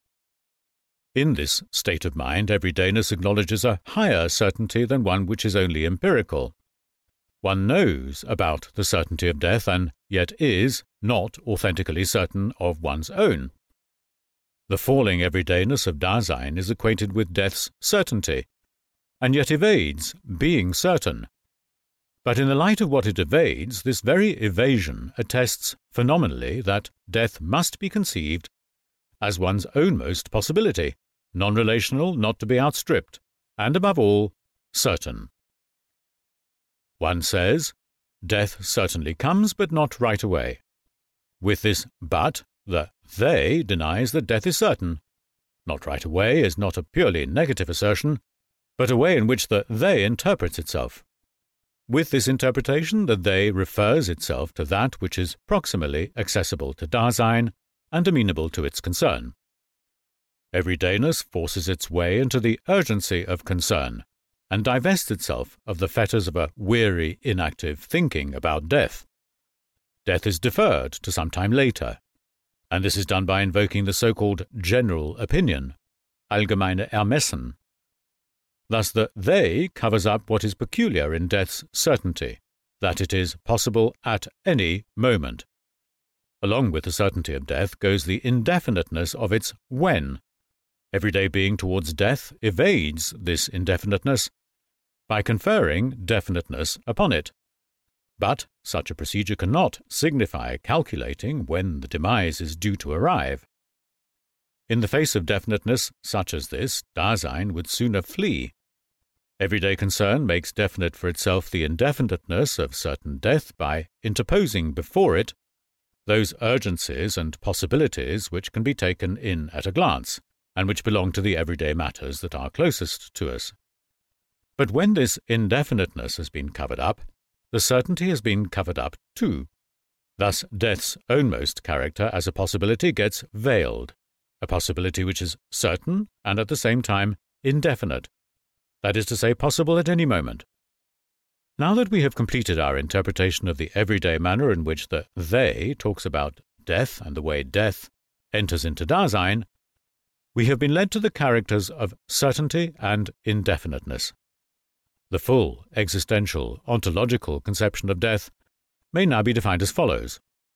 In this state of mind, everydayness acknowledges a higher certainty than one which is only empirical. One knows about the certainty of death and yet is not authentically certain of one's own. The falling everydayness of Dasein is acquainted with death's certainty, and yet evades being certain. But in the light of what it evades, this very evasion attests phenomenally that death must be conceived as one's ownmost possibility, non-relational, not to be outstripped, and above all, certain. One says, death certainly comes, but not right away. With this but, the they denies that death is certain. Not right away is not a purely negative assertion, but a way in which the they interprets itself. With this interpretation, the they refers itself to that which is proximally accessible to Dasein and amenable to its concern. Everydayness forces its way into the urgency of concern, and divests itself of the fetters of a weary, inactive thinking about death. Death is deferred to some time later, and this is done by invoking the so-called general opinion, allgemeine Ermessen. Thus the they covers up what is peculiar in death's certainty, that it is possible at any moment. Along with the certainty of death goes the indefiniteness of its when. Everyday being towards death evades this indefiniteness by conferring definiteness upon it. But such a procedure cannot signify calculating when the demise is due to arrive. In the face of definiteness such as this, Dasein would sooner flee. Everyday concern makes definite for itself the indefiniteness of certain death by interposing before it those urgencies and possibilities which can be taken in at a glance, and which belong to the everyday matters that are closest to us. But when this indefiniteness has been covered up, the certainty has been covered up too. Thus death's ownmost character as a possibility gets veiled, a possibility which is certain and at the same time indefinite, that is to say, possible at any moment. Now that we have completed our interpretation of the everyday manner in which the they talks about death and the way death enters into Dasein, we have been led to the characters of certainty and indefiniteness. The full existential, ontological conception of death may now be defined as follows.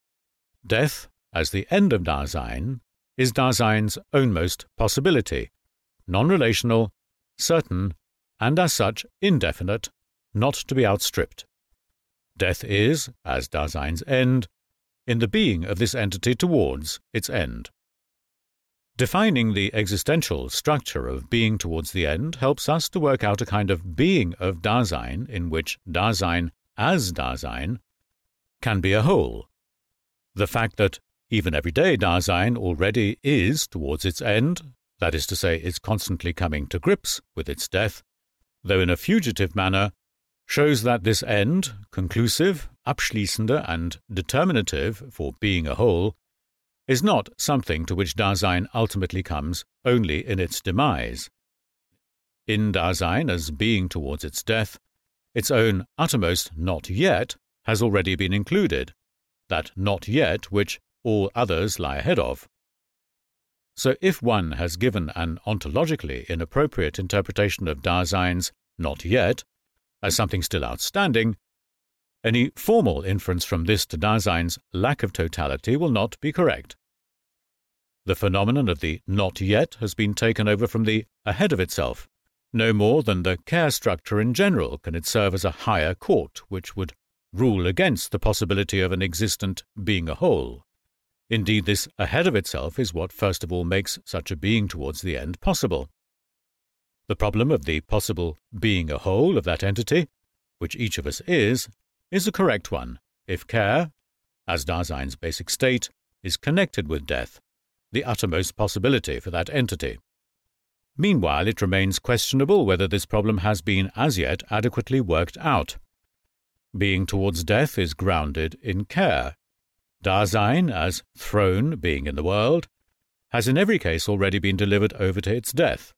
Death, as the end of Dasein, is Dasein's ownmost possibility, non-relational, certain, and as such indefinite, not to be outstripped. Death is, as Dasein's end, in the being of this entity towards its end. Defining the existential structure of being towards the end helps us to work out a kind of being of Dasein in which Dasein as Dasein can be a whole. The fact that even everyday Dasein already is towards its end, that is to say, is constantly coming to grips with its death, though in a fugitive manner, shows that this end, conclusive, abschließende, and determinative for being a whole, is not something to which Dasein ultimately comes only in its demise. In Dasein, as being towards its death, its own uttermost not yet has already been included, that not yet which all others lie ahead of. So if one has given an ontologically inappropriate interpretation of Dasein's not yet as something still outstanding, any formal inference from this to Dasein's lack of totality will not be correct. The phenomenon of the not yet has been taken over from the ahead of itself. No more than the care structure in general can it serve as a higher court which would rule against the possibility of an existent being a whole. Indeed, this ahead of itself is what first of all makes such a being towards the end possible. The problem of the possible being a whole of that entity, which each of us is, is a correct one, if care, as Dasein's basic state, is connected with death, the uttermost possibility for that entity. Meanwhile, it remains questionable whether this problem has been as yet adequately worked out. Being towards death is grounded in care. Dasein, as throne being in the world, has in every case already been delivered over to its death.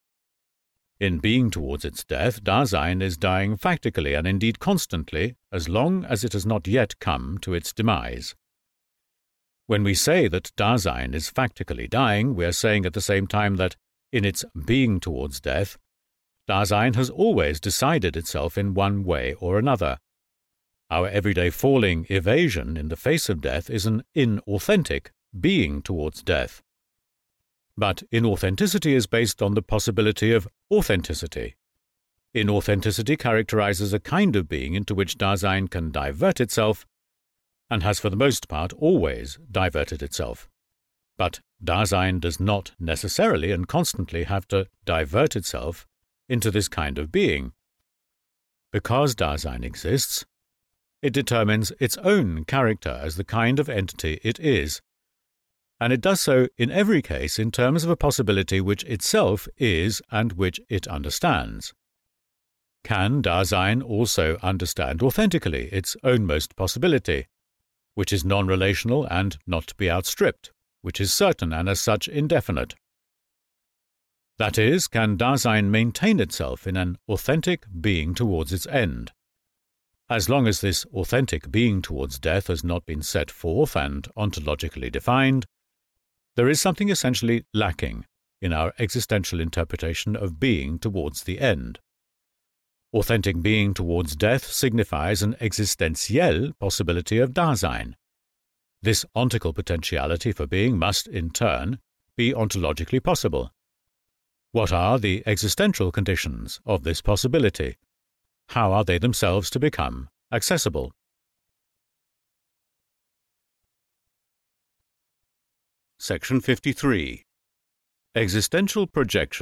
In being towards its death, Dasein is dying factically and indeed constantly, as long as it has not yet come to its demise. When we say that Dasein is factically dying, we are saying at the same time that, in its being towards death, Dasein has always decided itself in one way or another. Our everyday falling evasion in the face of death is an inauthentic being towards death. But inauthenticity is based on the possibility of authenticity. Inauthenticity characterizes a kind of being into which Dasein can divert itself, and has for the most part always diverted itself. But Dasein does not necessarily and constantly have to divert itself into this kind of being. Because Dasein exists, it determines its own character as the kind of entity it is, and it does so in every case in terms of a possibility which itself is and which it understands. Can Dasein also understand authentically its ownmost possibility, which is non-relational and not to be outstripped, which is certain and as such indefinite? That is, can Dasein maintain itself in an authentic being towards its end? As long as this authentic being towards death has not been set forth and ontologically defined, there is something essentially lacking in our existential interpretation of being towards the end. Authentic being towards death signifies an existentielle possibility of Dasein. This ontical potentiality for being must, in turn, be ontologically possible. What are the existential conditions of this possibility? How are they themselves to become accessible? Section fifty-three. Existential projection